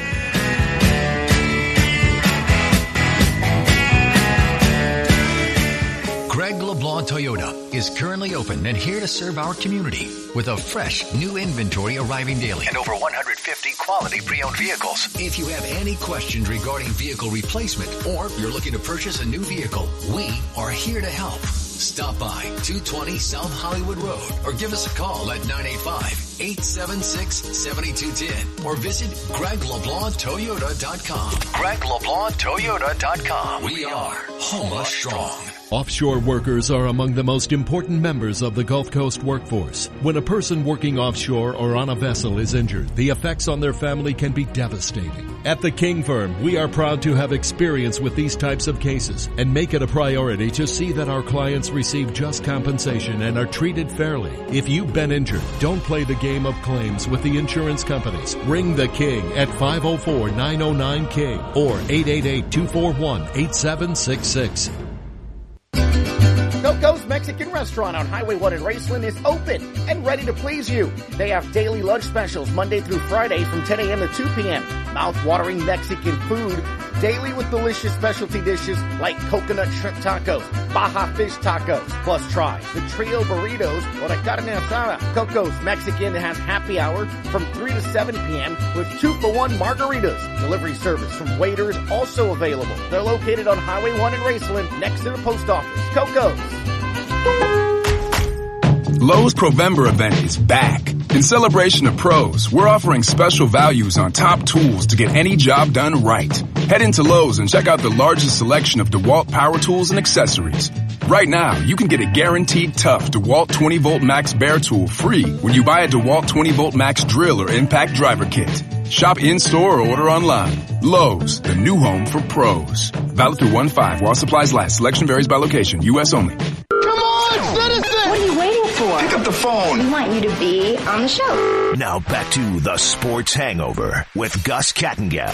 Greg LeBlanc Toyota is currently open and here to serve our community with a fresh new inventory arriving daily and over one hundred fifty quality pre-owned vehicles. If you have any questions regarding vehicle replacement or you're looking to purchase a new vehicle, we are here to help. Stop by two twenty South Hollywood Road or give us a call at nine eight five, eight seven six, seven two one zero or visit Greg LeBlanc Toyota dot com. Greg LeBlanc Toyota dot com. We are Homa Strong. Offshore workers are among the most important members of the Gulf Coast workforce. When a person working offshore or on a vessel is injured, the effects on their family can be devastating. At the King Firm, we are proud to have experience with these types of cases and make it a priority to see that our clients receive just compensation and are treated fairly. If you've been injured, don't play the game of claims with the insurance companies. Ring the King at five oh four, nine oh nine, King or eight eight eight, two four one, eight seven six six. Coco's Mexican Restaurant on Highway one in Raceland is open and ready to please you. They have daily lunch specials Monday through Friday from ten a.m. to two p.m. Mouth-watering Mexican food, daily with delicious specialty dishes like coconut shrimp tacos, Baja fish tacos. Plus try the trio burritos or the carne asada. Coco's Mexican has happy hour from three to seven p.m. with two for one margaritas. Delivery service from waiters also available. They're located on Highway one in Raceland next to the post office. Coco's. Lowe's Provember event is back. In celebration of pros, we're offering special values on top tools to get any job done right. Head into Lowe's and check out the largest selection of DeWalt power tools and accessories. Right now, you can get a guaranteed tough DeWalt twenty volt Max Bear tool free when you buy a DeWalt twenty volt Max drill or impact driver kit. Shop in-store or order online. Lowe's, the new home for pros. Valid through one five while supplies last. Selection varies by location. U S only. Come on, citizen! What are you waiting for? Pick up the phone. We want you to be on the show. Now back to the Sports Hangover with Gus Kattengell.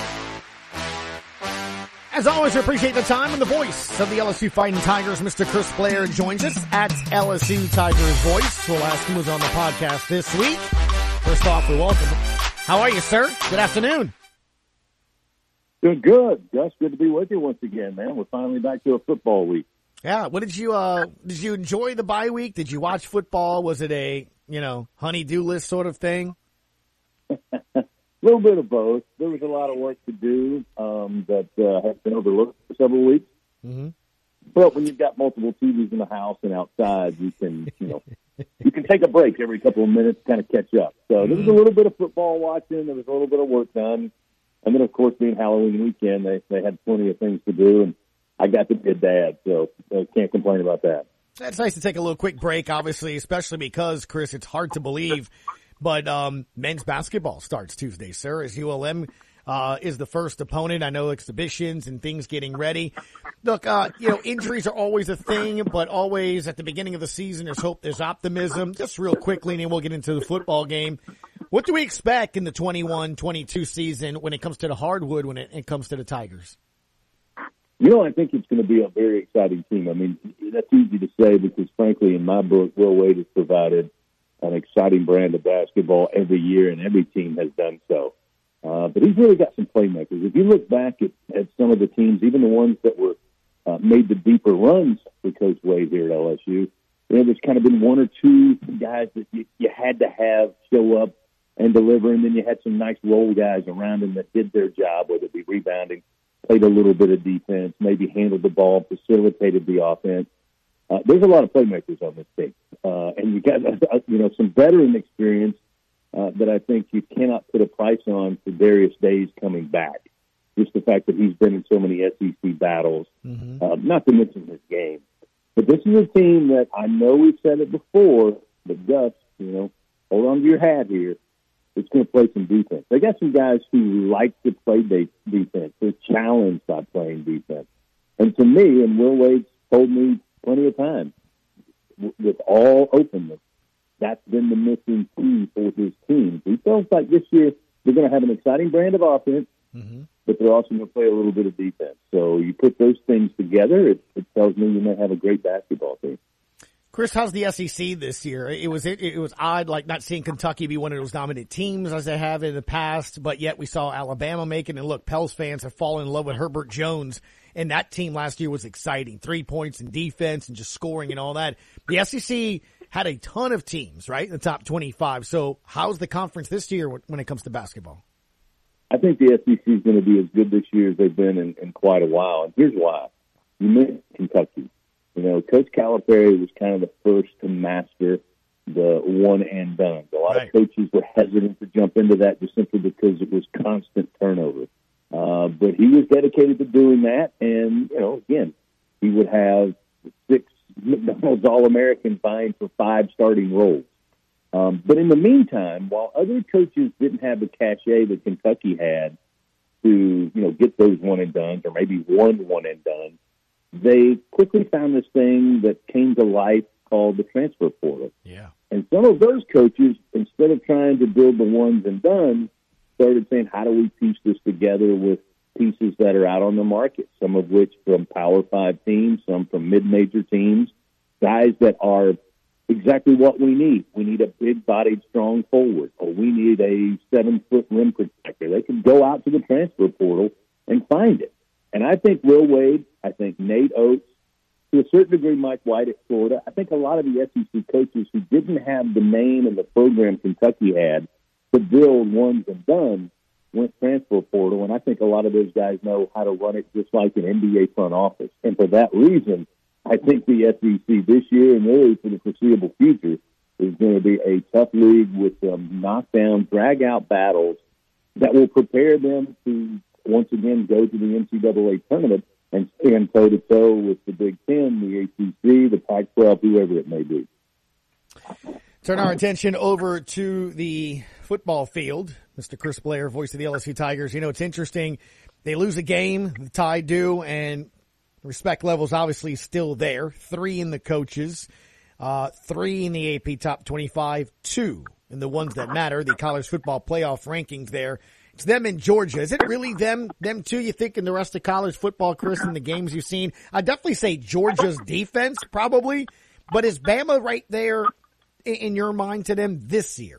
As always, we appreciate the time, and the voice of the L S U Fighting Tigers, Mister Chris Blair, joins us at L S U Tigers Voice. We'll ask him who's on the podcast this week. First off, we welcome him. How are you, sir? Good afternoon. Doing good, Gus. Good to be with you once again, man. We're finally back to a football week. Yeah. What did you uh did you enjoy the bye week? Did you watch football? Was it a, you know, honey-do list sort of thing? A little bit of both. There was a lot of work to do um, that uh, has been overlooked for several weeks. Mm-hmm. But when you've got multiple T Vs in the house and outside, you can, you know, you can take a break every couple of minutes to kind of catch up. So mm-hmm. there was a little bit of football watching. There was a little bit of work done. And then, of course, being Halloween weekend, they, they had plenty of things to do. And I got to be a dad, so I can't complain about that. It's nice to take a little quick break, obviously, especially because, Chris, it's hard to believe, but um, men's basketball starts Tuesday, sir, as U L M uh, is the first opponent. I know exhibitions and things getting ready. Look, uh, you know, injuries are always a thing, but always at the beginning of the season, there's hope, there's optimism. Just real quickly, and then we'll get into the football game. What do we expect in the twenty-one twenty-two season when it comes to the hardwood, when it, it comes to the Tigers? You know, I think it's going to be a very exciting team. I mean, that's easy to say because, frankly, in my book, Will Wade has provided an exciting brand of basketball every year, and every team has done so. Uh, but he's really got some playmakers. If you look back at, at some of the teams, even the ones that were uh, made the deeper runs for Coach Wade here at L S U, you know, there's kind of been one or two guys that you, you had to have show up and deliver, and then you had some nice role guys around him that did their job, whether it be rebounding, played a little bit of defense, maybe handled the ball, facilitated the offense. Uh, there's a lot of playmakers on this team. Uh, and you got, uh, you know, some veteran experience uh, that I think you cannot put a price on for Darius Days coming back. Just the fact that he's been in so many S E C battles, mm-hmm. uh, not to mention his game. But this is a team that I know we've said it before, but Gus, you know, hold on to your hat here. It's going to play some defense. They got some guys who like to play de- defense. They're challenged by playing defense. And to me, and Will Wade's told me plenty of times, w- with all openness, that's been the missing key for his team. He feels like this year they're going to have an exciting brand of offense, mm-hmm. but they're also going to play a little bit of defense. So you put those things together, it, it tells me you may have a great basketball team. Chris, how's the S E C this year? It was it, it was odd, like not seeing Kentucky be one of those dominant teams as they have in the past, but yet we saw Alabama make it. And look, Pels fans have fallen in love with Herbert Jones, and that team last year was exciting. Three points and defense and just scoring and all that. The S E C had a ton of teams, right, in the top twenty-five. So how's the conference this year when it comes to basketball? I think the S E C is going to be as good this year as they've been in, in quite a while. And here's why. You mentioned Kentucky. You know, Coach Calipari was kind of the first to master the one and done. A lot right. of coaches were hesitant to jump into that just simply because it was constant turnover. Uh, but he was dedicated to doing that. And, you know, again, he would have six McDonald's All-American vying for five starting roles. Um, but in the meantime, while other coaches didn't have the cachet that Kentucky had to, you know, get those one and dones or maybe one one and done, they quickly found this thing that came to life called the transfer portal. Yeah. And some of those coaches, instead of trying to build the ones and done, started saying, how do we piece this together with pieces that are out on the market, some of which from Power Five teams, some from mid-major teams, guys that are exactly what we need. We need a big-bodied, strong forward, or we need a seven-foot rim protector. They can go out to the transfer portal and find it. And I think Will Wade, I think Nate Oates, to a certain degree Mike White at Florida, I think a lot of the S E C coaches who didn't have the name and the program Kentucky had to build ones and done went transfer portal, and I think a lot of those guys know how to run it just like an N B A front office. And for that reason, I think the S E C this year and really for the foreseeable future is going to be a tough league with some knockdown, drag-out battles that will prepare them to once again go to the N C double A tournament and stand toe-to-toe with the Big Ten, the A C C, the Pac twelve, whoever it may be. Turn our attention over to the football field. Mister Chris Blair, voice of the L S U Tigers. You know, it's interesting. They lose a game, the Tide do, and respect level's obviously still there. Three in the coaches, uh, three in the A P top twenty-five, two in the ones that matter, the college football playoff rankings there. It's them in Georgia. Is it really them, them two, you think, in the rest of college football, Chris, in the games you've seen? I'd definitely say Georgia's defense, probably. But is Bama right there in, in your mind to them this year?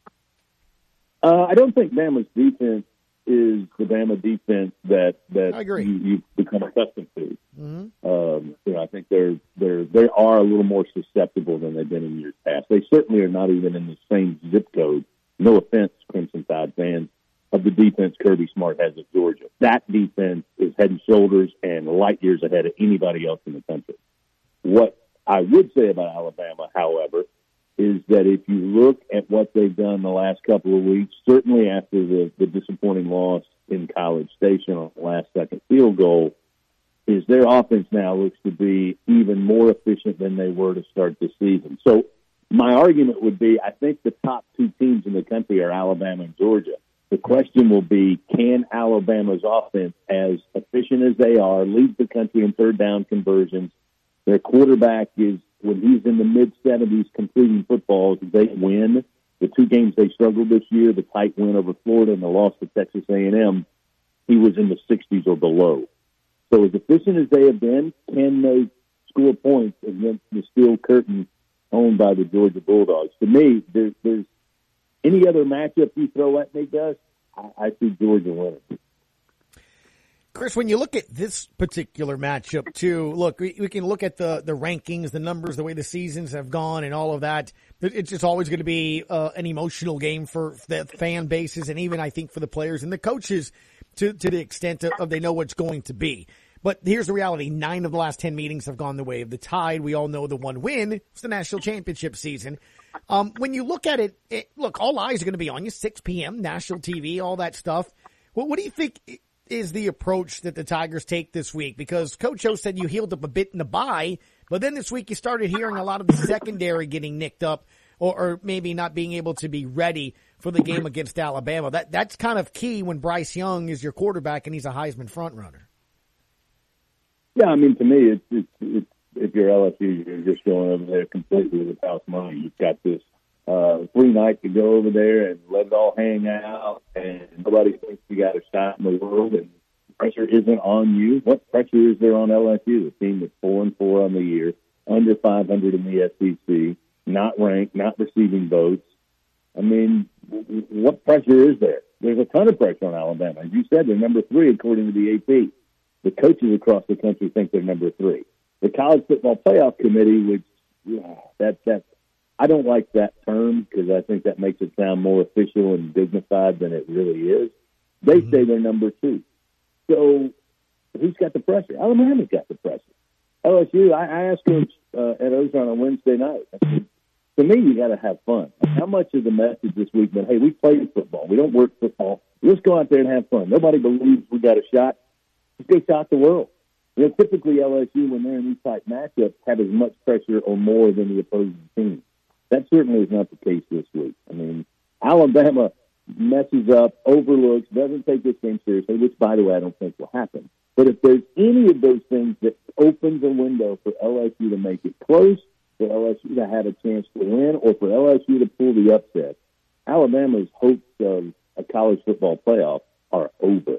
Uh, I don't think Bama's defense is the Bama defense that, that I agree. You, you've become accustomed to. Mm-hmm. Um, you know, I think they're, they're, they are a little more susceptible than they've been in years past. They certainly are not even in the same zip code. No offense, Crimson Tide fans, of the defense Kirby Smart has at Georgia. That defense is head and shoulders and light years ahead of anybody else in the country. What I would say about Alabama, however, is that if you look at what they've done the last couple of weeks, certainly after the, the disappointing loss in College Station on the last second field goal, is their offense now looks to be even more efficient than they were to start the season. So my argument would be I think the top two teams in the country are Alabama and Georgia. The question will be, can Alabama's offense, as efficient as they are, lead the country in third down conversions? Their quarterback is, when he's in the mid-seventies completing footballs, they win. The two games they struggled this year, the tight win over Florida and the loss to Texas A and M, he was in the sixties or below. So as efficient as they have been, can they score points against the steel curtain owned by the Georgia Bulldogs? To me, there's, there's any other matchup you throw at me, Gus, I, I see Georgia winning. Chris, when you look at this particular matchup, too, look, we, we can look at the, the rankings, the numbers, the way the seasons have gone and all of that. It's just always going to be uh, an emotional game for the fan bases and even, I think, for the players and the coaches to, to the extent of, of they know what's going to be. But here's the reality. Nine of the last ten meetings have gone the way of the Tide. We all know the one win. It's the national championship season. Um, when you look at it, it, look, all eyes are going to be on you, six p.m., national T V, all that stuff. Well, what do you think is the approach that the Tigers take this week? Because Coach O said you healed up a bit in the bye, but then this week you started hearing a lot of the secondary getting nicked up or, or maybe not being able to be ready for the game against Alabama. That That's kind of key when Bryce Young is your quarterback and he's a Heisman frontrunner. Yeah, I mean, to me, it's, it's, it's if you're L S U, you're just going over there completely with house money. You've got this uh, free night to go over there and let it all hang out, and nobody thinks you got a shot in the world, and pressure isn't on you. What pressure is there on L S U, the team that's four and four on the year, under five hundred in the S E C, not ranked, not receiving votes? I mean, what pressure is there? There's a ton of pressure on Alabama. As you said, they're number three according to the A P. The coaches across the country think they're number three. The College Football Playoff Committee, which yeah, that that I don't like that term because I think that makes it sound more official and dignified than it really is. They mm-hmm. say they're number two. So who's got the pressure? Alabama's got the pressure. L S U, I, I asked Coach uh, Ed Ozone on Wednesday night. I said, to me, you got to have fun. How much of the message this week been, hey, we played football. We don't work football. Let's go out there and have fun. Nobody believes we got a shot. Let's go shock the world. You know, typically L S U, when they're in these type matchups, have as much pressure or more than the opposing team. That certainly is not the case this week. I mean, Alabama messes up, overlooks, doesn't take this game seriously, which, by the way, I don't think will happen. But if there's any of those things that opens a window for L S U to make it close, for L S U to have a chance to win, or for L S U to pull the upset, Alabama's hopes of a college football playoff are over.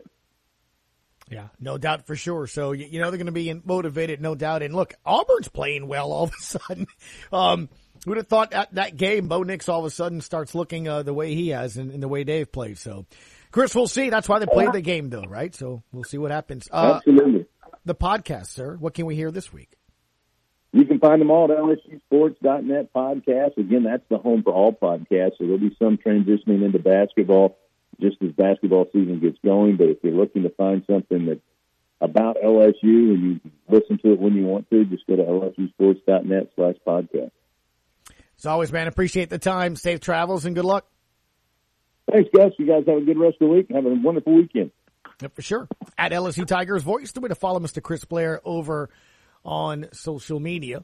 Yeah, no doubt for sure. So, you know, they're going to be motivated, no doubt. And look, Auburn's playing well all of a sudden. Um, who would have thought that, that game, Bo Nix all of a sudden starts looking uh, the way he has and, and the way Dave plays. So, Chris, we'll see. That's why they played the game, though, right? So we'll see what happens. Uh, Absolutely. The podcast, sir, what can we hear this week? You can find them all at L S U sports dot net podcast. Again, that's the home for all podcasts. So there'll be some transitioning into basketball just as basketball season gets going. But if you're looking to find something that's about L S U and you can listen to it when you want to, just go to L S U sports dot net slash podcast. As always, man, appreciate the time. Safe travels and good luck. Thanks, Gus. You guys have a good rest of the week. Have a wonderful weekend. Yep, for sure. At L S U Tigers Voice, the way to follow Mister Chris Blair over on social media.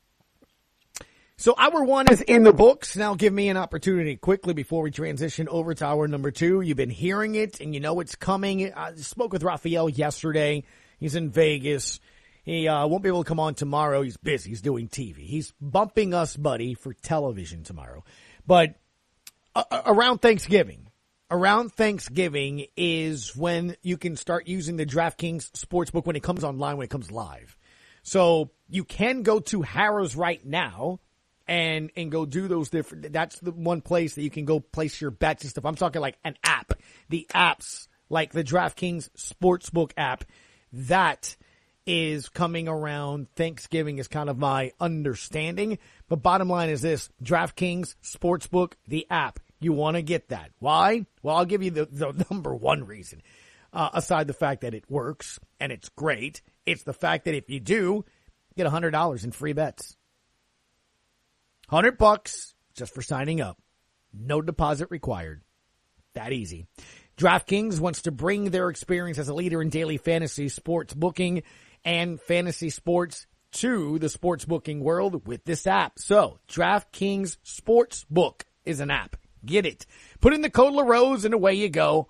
So hour one is in the books. Now give me an opportunity quickly before we transition over to hour number two. You've been hearing it and you know it's coming. I spoke with Raphael yesterday. He's in Vegas. He uh, won't be able to come on tomorrow. He's busy. He's doing T V. He's bumping us, buddy, for television tomorrow. But uh, around Thanksgiving, around Thanksgiving is when you can start using the DraftKings Sportsbook when it comes online, when it comes live. So you can go to Harrah's right now and and go do those different. That's the one place that you can go place your bets and stuff. I'm talking like an app. The apps like the DraftKings Sportsbook app, that is coming around Thanksgiving is kind of my understanding. But bottom line is this, DraftKings Sportsbook, the app. You want to get that. Why? Well, I'll give you the, the number one reason. Uh, aside the fact that it works and it's great, it's the fact that if you do, get one hundred dollars in free bets. one hundred bucks just for signing up. No deposit required. That easy. DraftKings wants to bring their experience as a leader in daily fantasy sports booking and fantasy sports to the sports booking world with this app. So DraftKings Sportsbook is an app. Get it. Put in the code LaRose and away you go.